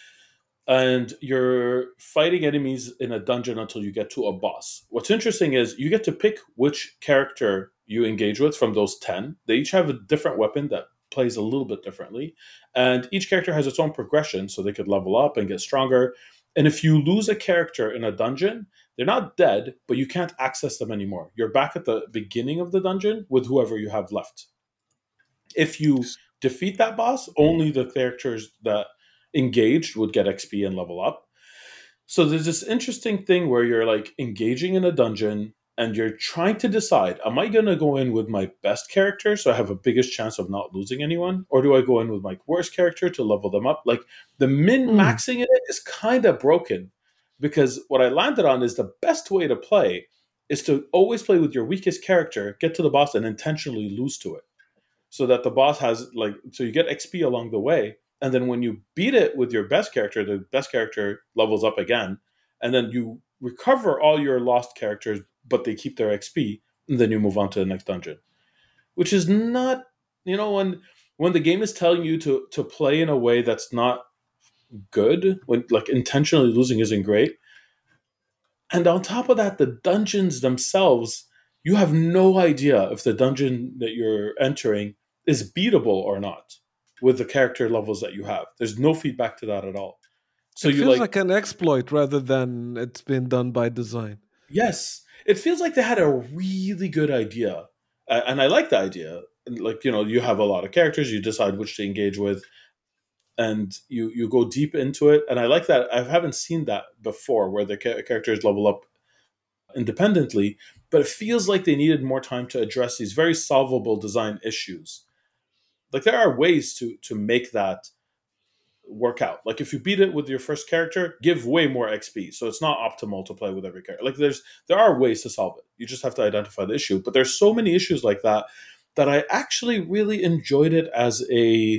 and you're fighting enemies in a dungeon until you get to a boss. What's interesting is you get to pick which character you engage with from those 10. They each have a different weapon that plays a little bit differently, and each character has its own progression, so they could level up and get stronger. And if you lose a character in a dungeon, they're not dead, but you can't access them anymore. You're back at the beginning of the dungeon with whoever you have left. If you defeat that boss, only the characters that engaged would get XP and level up. So there's this interesting thing where you're like engaging in a dungeon and you're trying to decide, am I going to go in with my best character so I have a biggest chance of not losing anyone? Or do I go in with my worst character to level them up? Like the min maxing in it is kind of broken, because what I landed on is the best way to play is to always play with your weakest character, get to the boss and intentionally lose to it, so that the boss has so you get XP along the way, and then when you beat it with your best character, the best character levels up again, and then you recover all your lost characters, but they keep their XP, and then you move on to the next dungeon, which is not, when the game is telling you to play in a way that's not good, when like intentionally losing isn't great. And on top of that, the dungeons themselves, you have no idea if the dungeon that you're entering is beatable or not with the character levels that you have. There's no feedback to that at all. So It you feels like an exploit rather than it's been done by design. yes, it feels like they had a really good idea. And I like the idea. Like, you have a lot of characters, you decide which to engage with, and you go deep into it. And I like that. I haven't seen that before, where the characters level up independently, but it feels like they needed more time to address these very solvable design issues. Like there are ways to make that work out. Like if you beat it with your first character, give way more XP, so it's not optimal to play with every character. Like there are ways to solve it. You just have to identify the issue. But there's so many issues like that I actually really enjoyed it as a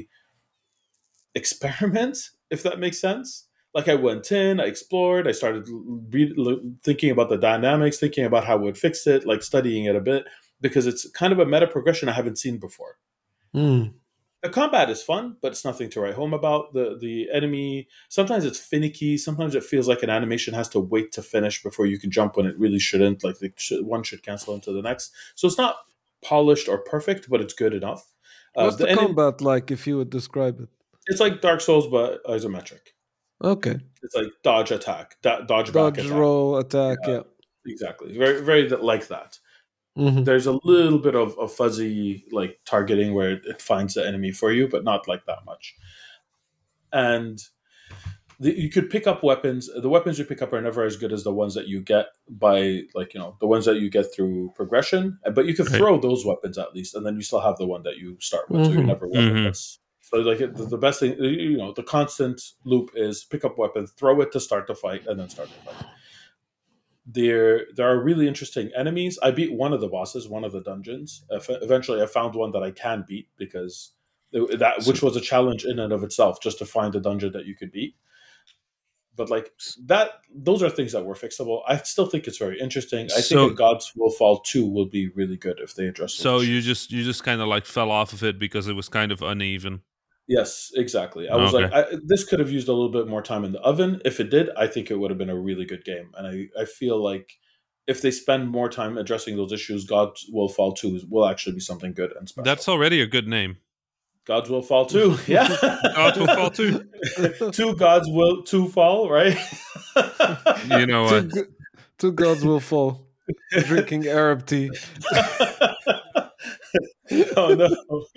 experiment, if that makes sense. Like I went in, I explored, I started thinking about the dynamics, thinking about how I would fix it, like studying it a bit, because it's kind of a meta progression I haven't seen before. Mm. The combat is fun, but it's nothing to write home about. The enemy, sometimes it's finicky. Sometimes it feels like an animation has to wait to finish before you can jump when it really shouldn't. Like one should cancel into the next. So it's not polished or perfect, but it's good enough. What's the The enemy, combat like, if you would describe it? it's like Dark Souls, but isometric. Okay. It's like dodge attack, dodge back Dodge, attack. roll, attack. Yeah, Yeah. exactly. Very, very like that. Hmm. There's a little bit of fuzzy like targeting where it finds the enemy for you, but not like that much. And you could pick up weapons. The weapons you pick up are never as good as the ones that you get by like the ones that you get through progression. But you could Right. throw those weapons at least, and then you still have the one that you start with, so you're Hmm. never Hmm. weaponless. So like the best thing, the constant loop is pick up weapons, throw it to start the fight, and then start the fight. There are really interesting enemies. I beat one of the bosses, one of the dungeons. Eventually, I found one that I can beat because that So, which was a challenge in and of itself, just to find a dungeon that you could beat. But like that, those are things that were fixable. I still think it's very interesting. I think a so, Gods Will Fall 2 will be really good if they address those so issues. you just kind of like fell off of it because it was kind of uneven. Yes, exactly. I was like, Okay. this could have used a little bit more time in the oven. If it did, I think it would have been a really good game. And I feel like if they spend more time addressing those issues, God Will Fall 2 will actually be something good and That's special. already a good name. Gods Will Fall 2. Yeah. God will fall too. Two Gods Will 2 Fall, right? You know two, what? go- two gods will fall. Drinking Arab tea. Oh, no.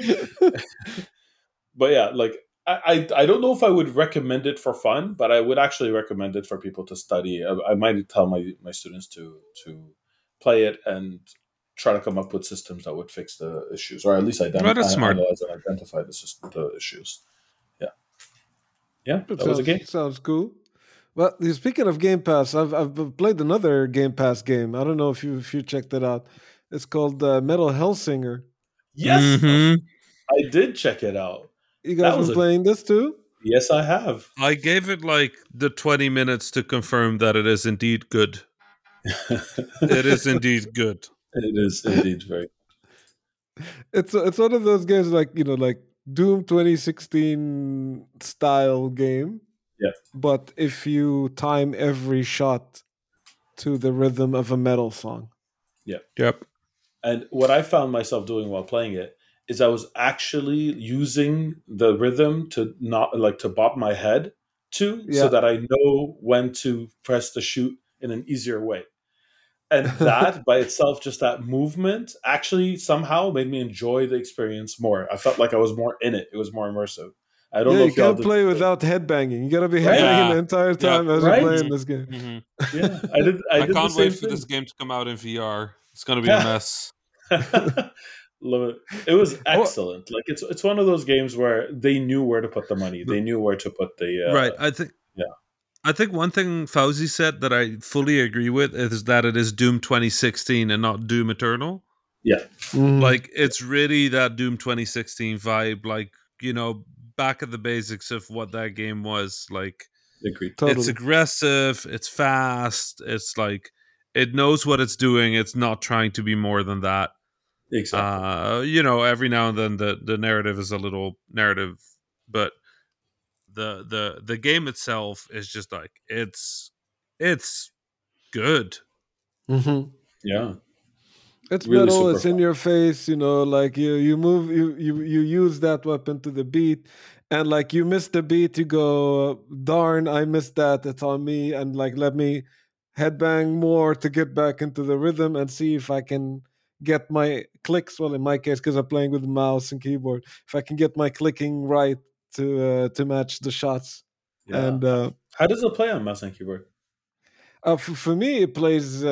But yeah, like I don't know if I would recommend it for fun, but I would actually recommend it for people to study. I might tell my students to play it and try to come up with systems that would fix the issues, or at least Well, that's smart. analyze and identify the issues. Yeah, yeah, It that was a game. sounds cool. Well, speaking of Game Pass, I've played another Game Pass game. I don't know if you checked it out. It's called Metal Hellsinger. Yes, Hmm. I did check it out. You That guys was been a playing this too? yes, I have. I gave it like the 20 minutes to confirm that it is indeed good. It is indeed good. It is indeed very. It's one of those games like like Doom 2016 style game, Yeah. but if you time every shot to the rhythm of a metal song. Yeah. Yep. And what I found myself doing while playing it is I was actually using the rhythm to not like to bop my head to so Yeah. that I know when to press the shoot in an easier way. And that by itself, just that movement actually somehow made me enjoy the experience more. I felt like I was more in it. It was more immersive. I don't Yeah, know you if y'all can't did play the same. without headbanging. You gotta be Right? headbanging the Yeah. entire Yep. time as you're Right? playing this game. Hmm. Yeah. I I did the can't wait same for this thing. game to come out in VR. It's going to be a mess. Love it. It was Oh, excellent. Like it's one of those games where they knew where to put the money. They knew where to put the Right. yeah. I think one thing Fauzi said that I fully agree with is that it is Doom 2016 and not Doom Eternal. Yeah. mhm, Like it's really that Doom 2016 vibe, like, back at the basics of what that game was. Like Agreed. it's totally. aggressive, it's fast, it's like it knows what it's doing, it's not trying to be more than that. Exactly. Every now and then the narrative is a little narrative, but the game itself is just like it's good. Hmm. Yeah. It's Really metal. super It's in fun. your face. Like you move. You use that weapon to the beat, and like you miss the beat, you go, "Darn, I missed that. It's on me." And like let me headbang more to get back into the rhythm and see if I can get my clicks. Well, in my case, because I'm playing with mouse and keyboard, if I can get my clicking right to match the shots. Yeah. And How does it play on mouse and keyboard? for me, it plays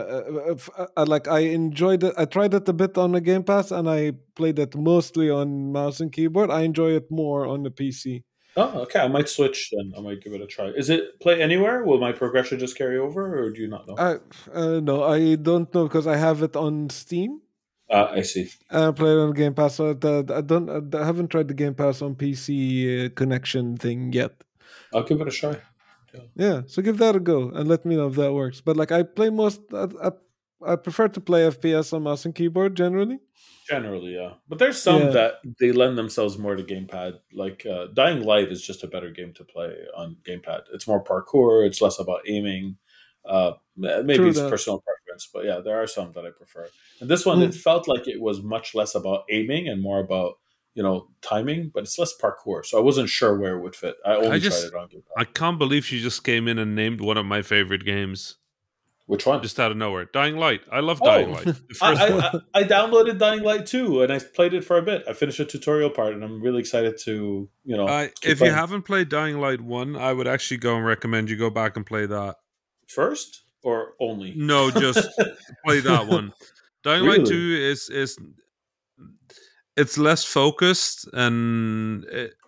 like I enjoyed it. I tried it a bit on the Game Pass, and I played it mostly on mouse and keyboard. I enjoy it more on the PC. Oh, okay. I might switch then. I might give it a try. Is it play anywhere? Will my progression just carry over, or do you not know? I no, I don't know because I have it on Steam. I see. I play it on Game Pass, so I don't. I haven't tried the Game Pass on PC connection thing yet. I'll give it a try. Yeah. Yeah, so give that a go and let me know if that works. But like I play I prefer to play FPS on mouse and keyboard generally. Generally, yeah. But there's some Yeah, that they lend themselves more to gamepad. Like Dying Light is just a better game to play on gamepad. It's more parkour. It's less about aiming. Maybe true it's that. personal preference, but yeah, there are some that I prefer. And this one, it Mm. felt like it was much less about aiming and more about timing, but it's less parkour. So I wasn't sure where it would fit. I I only tried just it on gamepad. I can't believe she just came in and named one of my favorite games Which one? just out of nowhere. Dying Light. I love Dying Oh, Light. The first one. I downloaded Dying Light 2 and I played it for a bit. I finished a tutorial part and I'm really excited to, keep If you playing. haven't played Dying Light 1, I would actually go and recommend you go back and play that. First or only? No, just play that one. Dying Light Really? 2 is it's less focused, and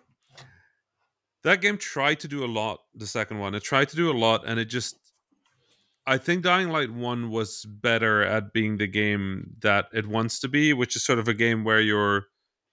that game tried to do a lot. The second one, it tried to do a lot, and it just, I think Dying Light 1 was better at being the game that it wants to be, which is sort of a game where you're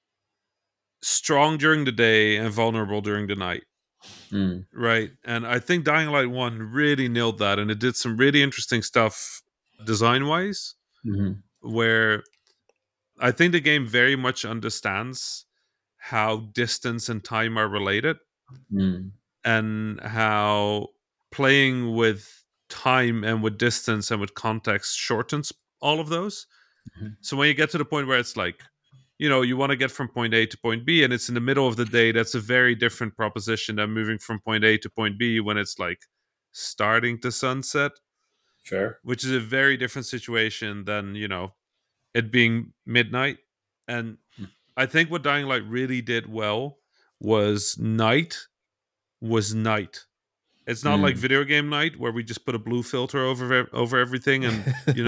strong during the day and vulnerable during the night. Mm. Right. And I think Dying Light 1 really nailed that, and it did some really interesting stuff design wise, Hmm. where I think the game very much understands how distance and time are related, Mm. and how playing with time and with distance and with context shortens all of those. Mhm. So when you get to the point where it's like, you want to get from point A to point B and it's in the middle of the day, that's a very different proposition than moving from point A to point B when it's like starting to sunset, Fair. which is a very different situation than, it being midnight. And Mm. I think what Dying Light really did well was night was night. It's not like Mm. video game night where we just put a blue filter over everything and,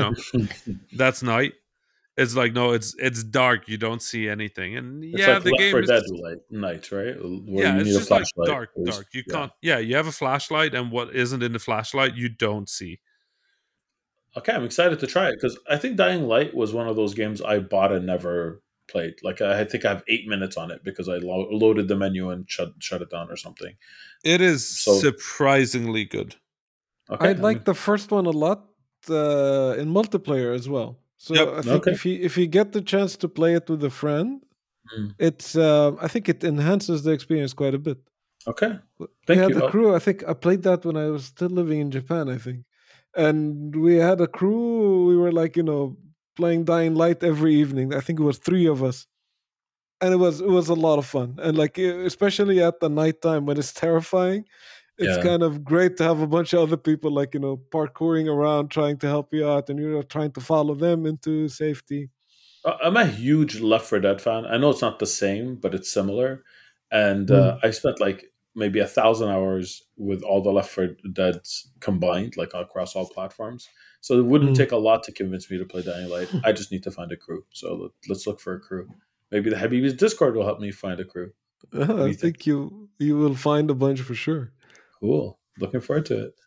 that's night. It's like, no, it's dark. You don't see anything. And It's yeah, like the Left game 4 is, Dead night, right? Where yeah, you it's need a just like flashlight. dark, Or dark. You yeah. can't, yeah, you have a flashlight, and what isn't in the flashlight, you don't see. Okay, I'm excited to try it because I think Dying Light was one of those games I bought and never played. Like I think I have 8 minutes on it because I loaded the menu and shut it down or something. It is So surprisingly good. I okay, like the first one a lot in multiplayer as well. Yep. So I think okay. if you get the chance to play it with a friend, Mm. it's I think it enhances the experience quite a bit. Okay. We Thank had you. a crew. I think I played that when I was still living in Japan. I think, and we had a crew. We were like playing Dying Light every evening. I think it was three of us, and it was a lot of fun. And like especially at the nighttime when it's terrifying, it's Yeah. kind of great to have a bunch of other people like parkouring around trying to help you out and trying to follow them into safety. I'm a huge Left 4 Dead fan. I know it's not the same, but it's similar. And Mm. I spent like maybe 1,000 hours with all the Left 4 Deads combined, like across all platforms. So it wouldn't Mm. take a lot to convince me to play Dying Light. I just need to find a crew. So let's look for a crew. Maybe the Habib's Discord will help me find a crew. What do I you think? think you will find a bunch for sure. Cool. Looking forward to it.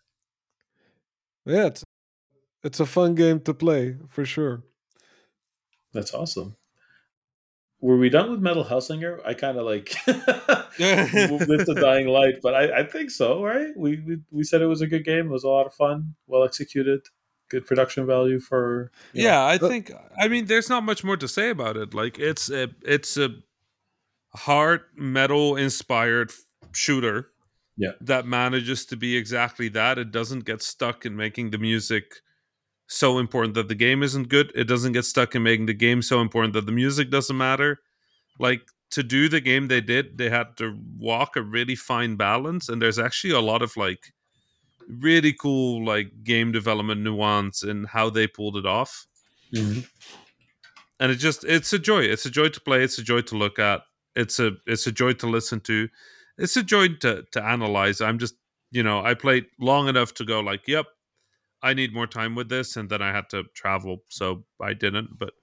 Yeah, it's a fun game to play for sure. That's awesome. Were we done with Metal Hellsinger? I kind of like moved into Dying Light, but I think so, right? We said it was a good game. It was a lot of fun, well executed, good production value for Yeah, I Uh, think. I mean, there's not much more to say about it. Like, it's a hard metal inspired shooter yeah. that manages to be exactly that. It doesn't get stuck in making the music so important that the game isn't good. It doesn't get stuck in making the game so important that the music doesn't matter. Like, to do the game they did, they had to walk a really fine balance, and there's actually a lot of like really cool like game development nuance in how they pulled it off. Mhm. And it's a joy. It's a joy to play. It's a joy to look at. It's a joy to listen to. It's a joy to analyze. I'm just, I played long enough to go like, yep, I need more time with this, and then I had to travel, so I didn't. But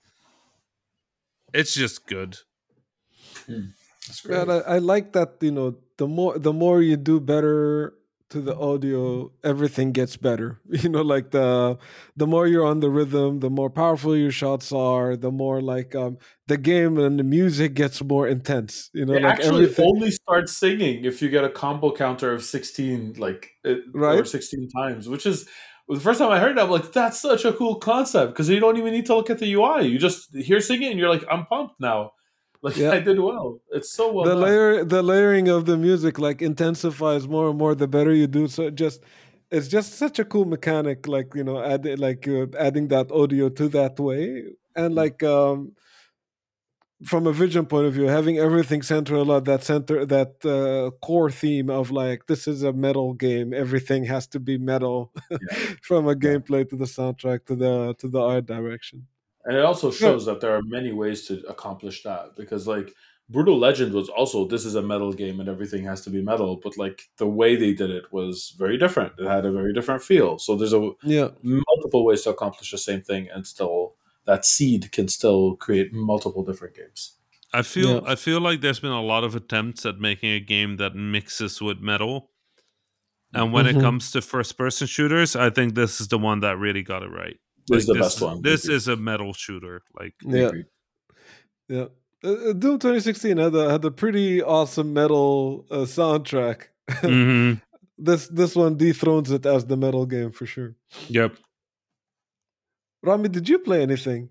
it's just good. That's Man, great. I like that. The more you do better to the audio, everything gets better. Like the more you're on the rhythm, the more powerful your shots are. The more like the game and the music gets more intense. It Like actually everything, only starts singing if you get a combo counter of 16, like or right? 16 times, which is the first time I heard it, I'm like, that's such a cool concept because you don't even need to look at the UI. You just hear singing and you're like, I'm pumped now. Like Yeah. I did well. It's so well The done. the layering of the music like intensifies more and more the better you do. So it's just such a cool mechanic. Like adding that audio to that way, and from a vision point of view, having everything central on that core theme of like this is a metal game. Everything has to be metal, Yeah. from a Yeah. gameplay to the soundtrack to the art direction. And it also Yeah. shows that there are many ways to accomplish that because like Brutal Legend was also this is a metal game and everything has to be metal, but like the way they did it was very different. It had a very different feel. So there's a Yeah. multiple ways to accomplish the same thing and still that seed can still create multiple different games. I Yeah. feel like there's been a lot of attempts at making a game that mixes with metal. And when it Mhm. comes to first person shooters, I think this is the one that really got it right. This is Like the best one. this is a metal shooter. Like Yeah. Agreed. Yeah. Doom 2016 had a pretty awesome metal soundtrack. mhm. This one dethrones it as the metal game for sure. Yep. Rami, did you play anything?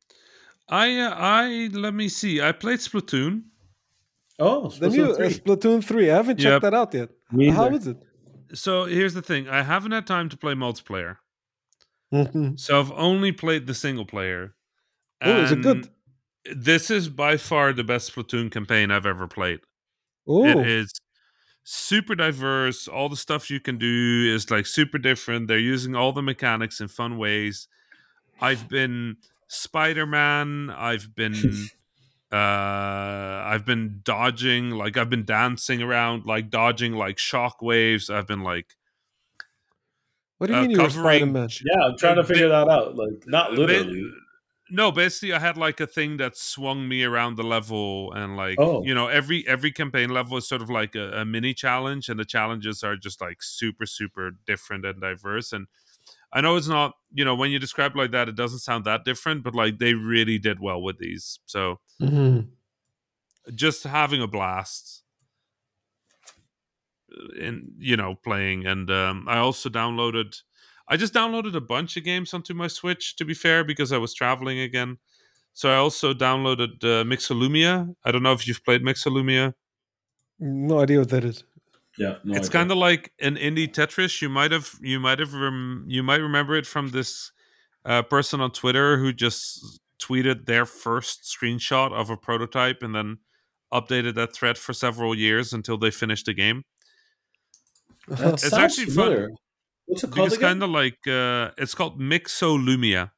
I let me see. I played Splatoon. Oh, The new Splatoon 3. Splatoon 3. I haven't checked Yep. that out yet. Me How either. is it? So here's the thing. I haven't had time to play multiplayer. Mhm. So I've only played the single player. Oh, is it good? And this is by far the best Splatoon campaign I've ever played. It Oh, is super diverse. All the stuff you can do is like super different. They're using all the mechanics in fun ways. I've been Spider-Man. I've been dodging, like I've been dancing around, like dodging like shock waves. I've been like what do you mean you were Spider covering. Man? Yeah, I'm trying to figure that out. Like not ba- literally. no, basically, I had like a thing that swung me around the level, and like Oh. every campaign level is sort of like a mini challenge, and the challenges are just like super super different and diverse. And I know it's not, when you describe it like that, it doesn't sound that different, but like they really did well with these. So Mhm. just having a blast in playing. And I just downloaded a bunch of games onto my Switch, to be fair, because I was traveling again. So I also downloaded Mixolumia. I don't know if you've played Mixolumia. No idea what that is. Yeah, no It's idea. kind of like an indie Tetris. You might remember it from this person on Twitter who just tweeted their first screenshot of a prototype and then updated that thread for several years until they finished the game. That It's sounds actually familiar. fun What's it called because again? kind of like it's called Mixolumia.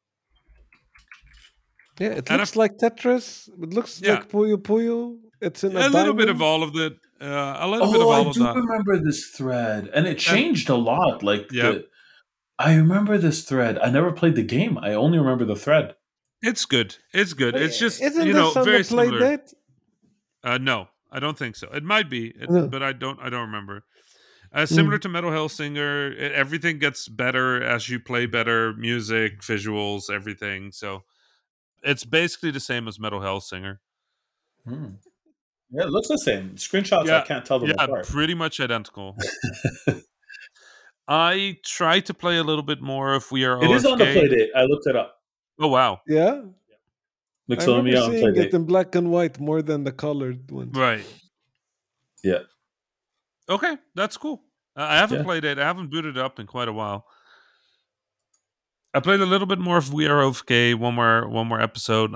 Yeah, it And looks like Tetris. It looks Yeah. like Puyo Puyo. It's in a little bit diamond. of all of it. A little bit of Oh, I all of do that. remember this thread, and it And changed a lot. Like yeah, I remember this thread. I never played the game. I only remember the thread. it's good. It's good. It's just Isn't this on the very play similar. date? No, I don't think so. It might be, No. but I don't remember. Similar to Metal Hellsinger, everything gets better as you play better music, visuals, everything. So it's basically the same as Metal Hellsinger. Hmm. Yeah, it looks the same. Screenshots, I Yeah, can't tell them yeah, apart. pretty much identical. I tried to play a little bit more if we are It is on the OFK. Playdate. I looked it up. Oh wow! Yeah, I remember Mixolumia on seeing it Playdate. in black and white more than the colored ones. Right. Yeah. Okay, that's cool. I haven't Yeah. played it. I haven't booted it up in quite a while. I played a little bit more of We Are OFK. One more episode.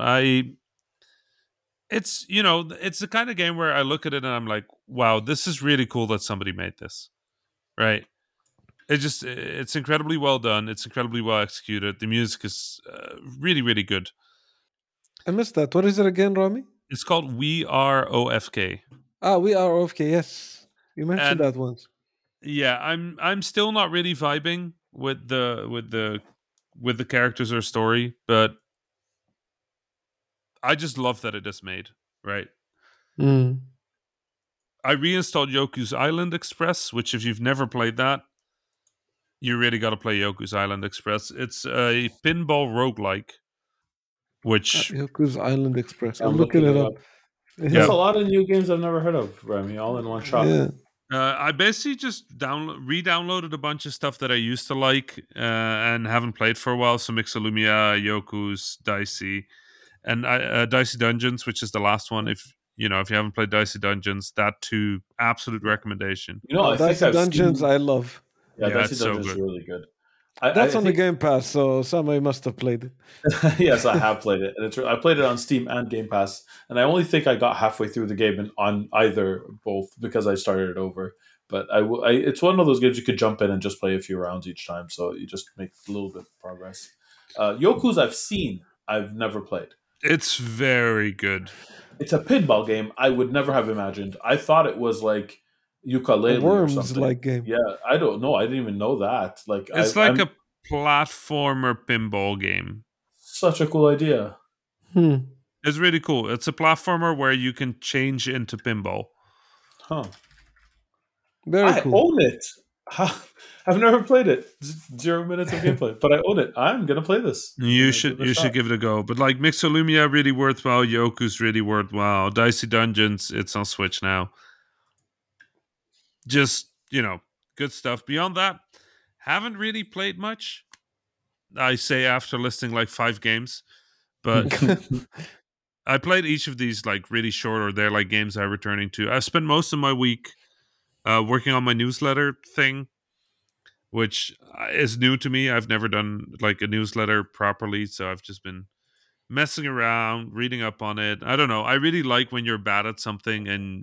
It's it's the kind of game where I look at it and I'm like, wow, this is really cool that somebody made this. Right. It's incredibly well done. It's incredibly well executed. The music is really, really good. I missed that. What is it again, Rami? It's called We Are OFK. Ah, We Are OFK. Yes, you mentioned And that once. yeah, I'm still not really vibing with the characters or story, but I just love that it is made, right? Mm. I reinstalled Yoku's Island Express, which if you've never played that, you really got to play Yoku's Island Express. It's a pinball roguelike, which Yoku's Island Express. I'm I'm looking looking it it up. up. There's Yeah. a lot of new games I've never heard of, Remy, all in one shot. Yeah. I basically just re-downloaded a bunch of stuff that I used to like and haven't played for a while. So Mixolumia, Yoku's, Dicey, and Dicey Dungeons, which is the last one. If you haven't played Dicey Dungeons, that too, absolute recommendation. I think Dicey I've Dungeons, seen. I love. Yeah, Yeah, Dicey it's so Dungeons is good. really good. That's I on the think Game Pass, so somebody must have played it. yes, I have played it, and I played it on Steam and Game Pass, and I only think I got halfway through the game on either both because I started it over. But it's one of those games you could jump in and just play a few rounds each time, so you just make a little bit of progress. Yoku's I've seen, I've never played. It's very good. It's a pinball game. I would never have imagined. I thought it was like A ukulele or something. Worms-like game. Yeah, I don't know. I didn't even know that. Like, It's like I'm a platformer pinball game. such a cool idea. It's really cool. It's a platformer where you can change into pinball. Huh. Very I cool. own it. I've never played it. 0 minutes of gameplay, but I own it. I'm gonna play this. You should give it a go. But like Mixolumia, really worthwhile. Yoku's really worthwhile. Dicey Dungeons, it's on Switch now. Just good stuff. Beyond that, haven't really played much. I say after listing like 5 games, but I played each of these like really short, or they're like games I'm returning to. I've spent most of my week working on my newsletter thing, which is new to me. I've never done like a newsletter properly, so I've just been messing around, reading up on it. I don't know. I really like when you're bad at something and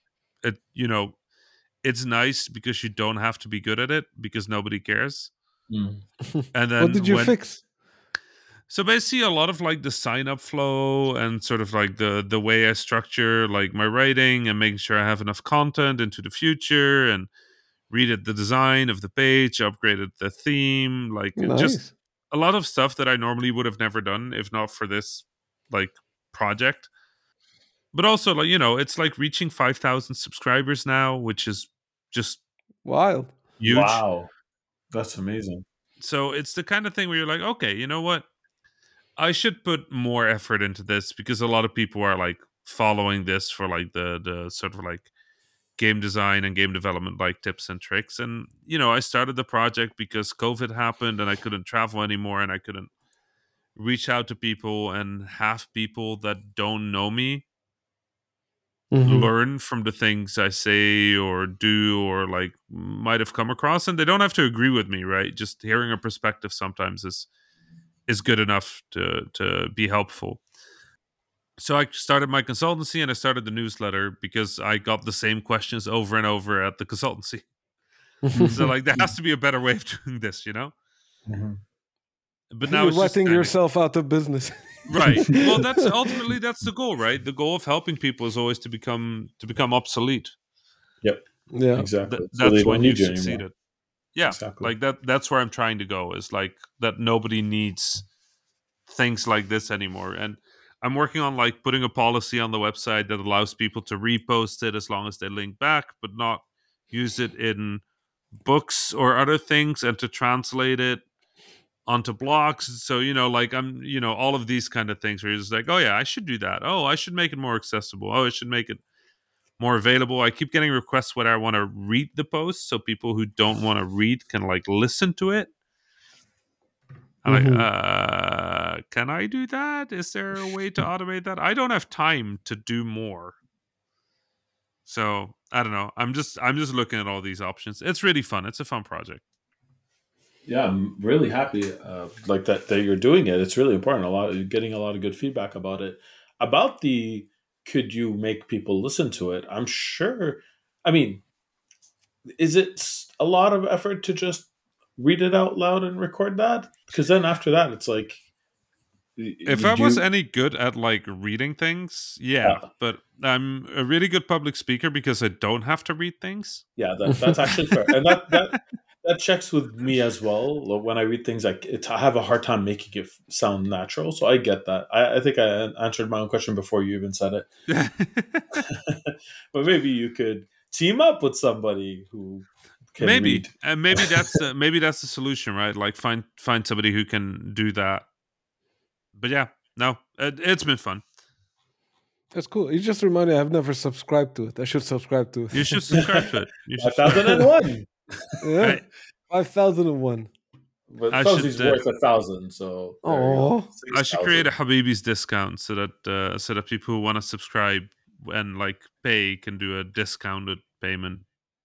it's nice because you don't have to be good at it because nobody cares. Mm. And then What did you fix? So basically, a lot of like the sign up flow and sort of like the way I structure like my writing and making sure I have enough content into the future, and redid the design of the page, upgraded the theme, like just Nice. a lot of stuff that I normally would have never done if not for this like project. But also, like, it's like reaching 5,000 subscribers now, which is just Wild. huge. Wow, that's amazing. So it's the kind of thing where you're like, okay, you know what? I should put more effort into this because a lot of people are like following this for like the sort of like game design and game development like tips and tricks. And I started the project because COVID happened and I couldn't travel anymore and I couldn't reach out to people and have people that don't know me learn from the things I say or do or like might have come across. And they don't have to agree with me, right? Just hearing a perspective sometimes is good enough to be helpful. So I started my consultancy and I started the newsletter because I got the same questions over and over at the consultancy. So like there has to be a better way of doing this, Mhm. But now You're it's just writing kinda, yourself out of business. right. Well, that's the goal, right? The goal of helping people is always to become obsolete. Yep, Yeah. exactly. So they That's don't when need you've you anymore. succeeded. Yeah, Exactly. like that's where I'm trying to go, is like that nobody needs things like this anymore. And I'm working on like putting a policy on the website that allows people to repost it as long as they link back, but not use it in books or other things, and to translate it onto blogs. So like I'm all of these kind of things where you're just like, oh yeah, I should do that. Oh, I should make it more accessible. Oh, I should make it more available. I keep getting requests whether I want to read the post, so people who don't want to read can like listen to it. I'm like, can I do that? Is there a way to automate that? I don't have time to do more. So I don't know. I'm just looking at all these options. It's really fun. It's a fun project. Yeah, I'm really happy like that you're doing it. It's really important. You're getting a lot of good feedback about it. About the could you make people listen to it? I'm sure. I mean, is it a lot of effort to just read it out loud and record that? Because then after that, it's like, If I was you? any good at like reading things, yeah, but I'm a really good public speaker because I don't have to read things. Yeah, that's actually fair, and that checks with me as well. Like, when I read things, I have a hard time making it sound natural. So I get that. I think I answered my own question before you even said it. But maybe you could team up with somebody who can maybe, read. and maybe that's the solution, right? Like find somebody who can do that. But yeah, no, it's been fun. That's cool. You just remind me I've never subscribed to it. I should subscribe to it. You should subscribe to it. You should 1001. Yeah. Right. 5001. But I Fuzzy's should, worth 1,000, so there you go. Oh. I should create a 6,000. Habibis discount so that people who want to subscribe and like pay can do a discounted payment.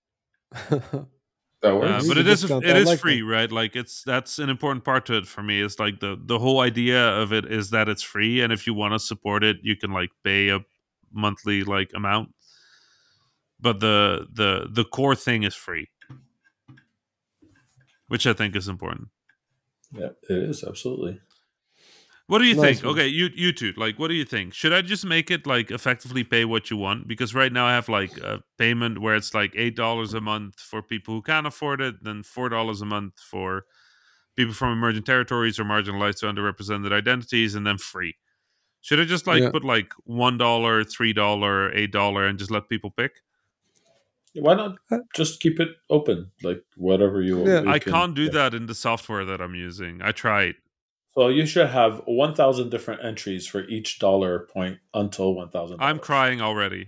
That works. But Habibi it is discount, it I is like free, that. right? Like that's an important part to it for me. It's like the whole idea of it is that it's free, and if you want to support it, you can like pay a monthly like amount. But the core thing is free, which I think is important. Yeah, it is absolutely. What do you Nice think? one. Okay, you two, like, what do you think? Should I just make it like effectively pay what you want? Because right now I have like a payment where it's like $8 a month for people who can't afford it, then $4 a month for people from emerging territories or marginalized or underrepresented identities, and then free. Should I just like Yeah. put like $1, $3, $8, and just let people pick? Why not just keep it open? Like whatever Yeah. you I can. can't do that in the software that I'm using. I tried. So you should have 1,000 different entries for each dollar point until 1,000. I'm crying already.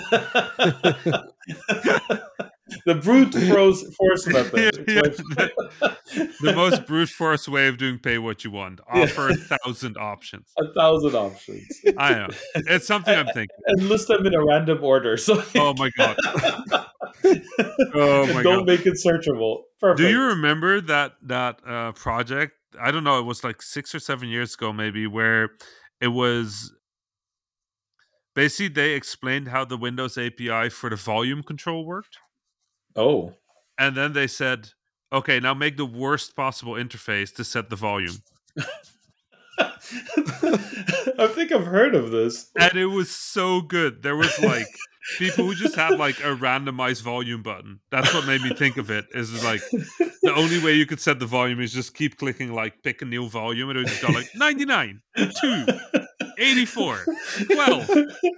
The brute force method. Yeah, It's my- The most brute force way of doing pay what you want. Offer 1,000 options. 1,000 options. I know. It's something I'm thinking. And list them in a random order. So Oh my god. Oh my don't god. make it searchable. Perfect. Do you remember that project? I don't know, it was like 6 or 7 years ago maybe, where it was basically they explained how the Windows API for the volume control worked. Oh. And then they said, okay, now make the worst possible interface to set the volume. I think I've heard of this. And it was so good. There was like people who just had like a randomized volume button. That's what made me think of it. Is like the only way you could set the volume is just keep clicking like pick a new volume, and it would just go like 99, 2, 84, 12.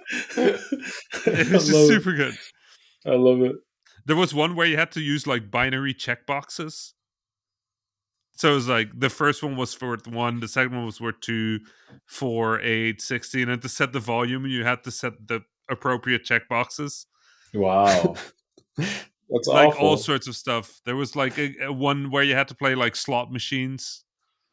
It was just super good. I love it. There was one where you had to use like binary checkboxes. So it was like the first one was for 1, the second one was for 2, 4, 8, 16, and to set the volume, you had to set the appropriate checkboxes. Wow. That's Like awful. all sorts of stuff. There was like a one where you had to play like slot machines.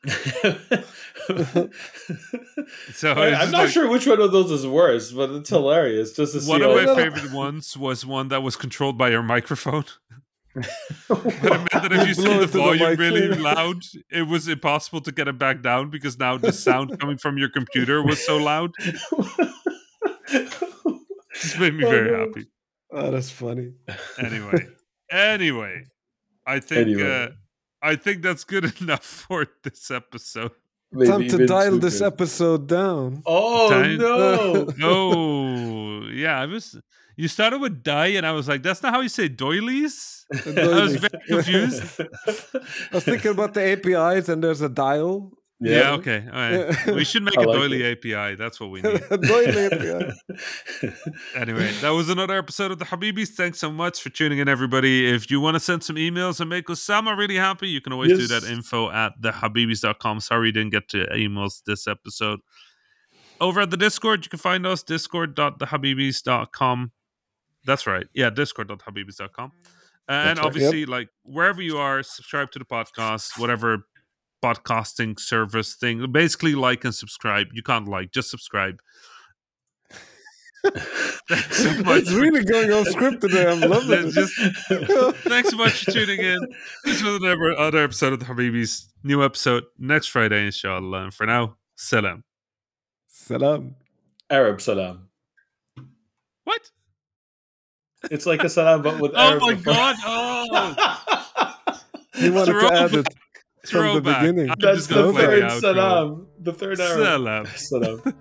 So I'm not sure which one of those is worse, but it's hilarious just to see. One of my all- favorite ones was one that was controlled by your microphone. But it meant that if you Blow set it the to the volume mic. really loud, it was impossible to get it back down because now the sound coming from your computer was so loud. Just made me very happy. Oh, that's funny. Anyway, I think that's good enough for this episode. Maybe Time to even dial too this good. episode down. Oh Time- no! Oh, yeah, you started with die, and I was like, that's not how you say doilies? I was very confused. I was thinking about the APIs, and there's a dial. Yeah, okay. All right. We should make I a like doily it. API. That's what we need. Doily API. Anyway, that was another episode of the Habibis. Thanks so much for tuning in, everybody. If you want to send some emails and make Osama really happy, you can always do that. Yes. info@thehabibis.com. Sorry you didn't get to emails this episode. Over at the Discord, you can find us, discord.thehabibis.com. That's right. Yeah, discord.habibis.com. And That's right. obviously, like, wherever you are, subscribe to the podcast, whatever podcasting service thing. Basically, like and subscribe. You can't like, just subscribe. Thanks so much. It's really going off script today. I'm loving it. Thanks so much for tuning in. This was another episode of the Habibis. New episode next Friday, inshallah. And for now, salam. Salam. Arab salam. What? It's like a salam, but with Oh Arab my before. god! Oh, You wanted to add it from the throwback. beginning. I'm That's just gonna the play third the outro. salam. The third Arab Salam. salam.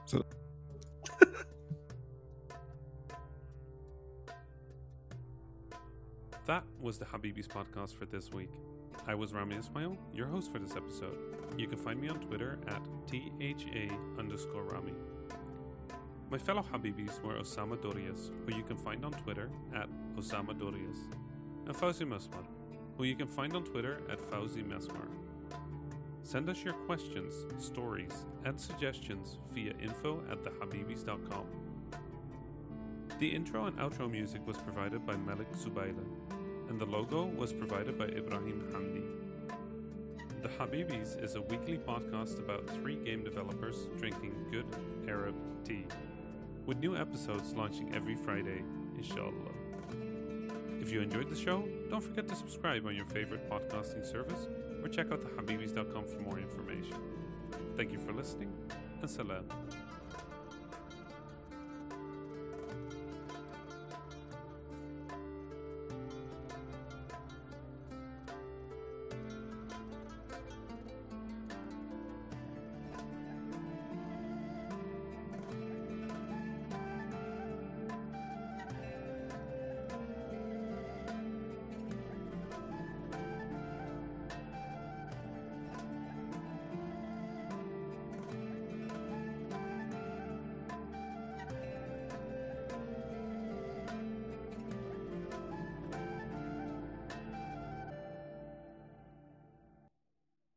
That was the Habibis podcast for this week. I was Rami Ismail, your host for this episode. You can find me on Twitter at @THA_Rami. My fellow Habibis were Osama Dorias, who you can find on Twitter at Osama Dorias, and Fauzi Mesmar, who you can find on Twitter at Fauzi Mesmar. Send us your questions, stories, and suggestions via info@thehabibis.com. The intro and outro music was provided by Melik Zubaila, and the logo was provided by Ibrahim Hamdi. The Habibis is a weekly podcast about 3 game developers drinking good Arab tea, with new episodes launching every Friday, inshallah. If you enjoyed the show, don't forget to subscribe on your favorite podcasting service or check out thehabibis.com for more information. Thank you for listening, and salam.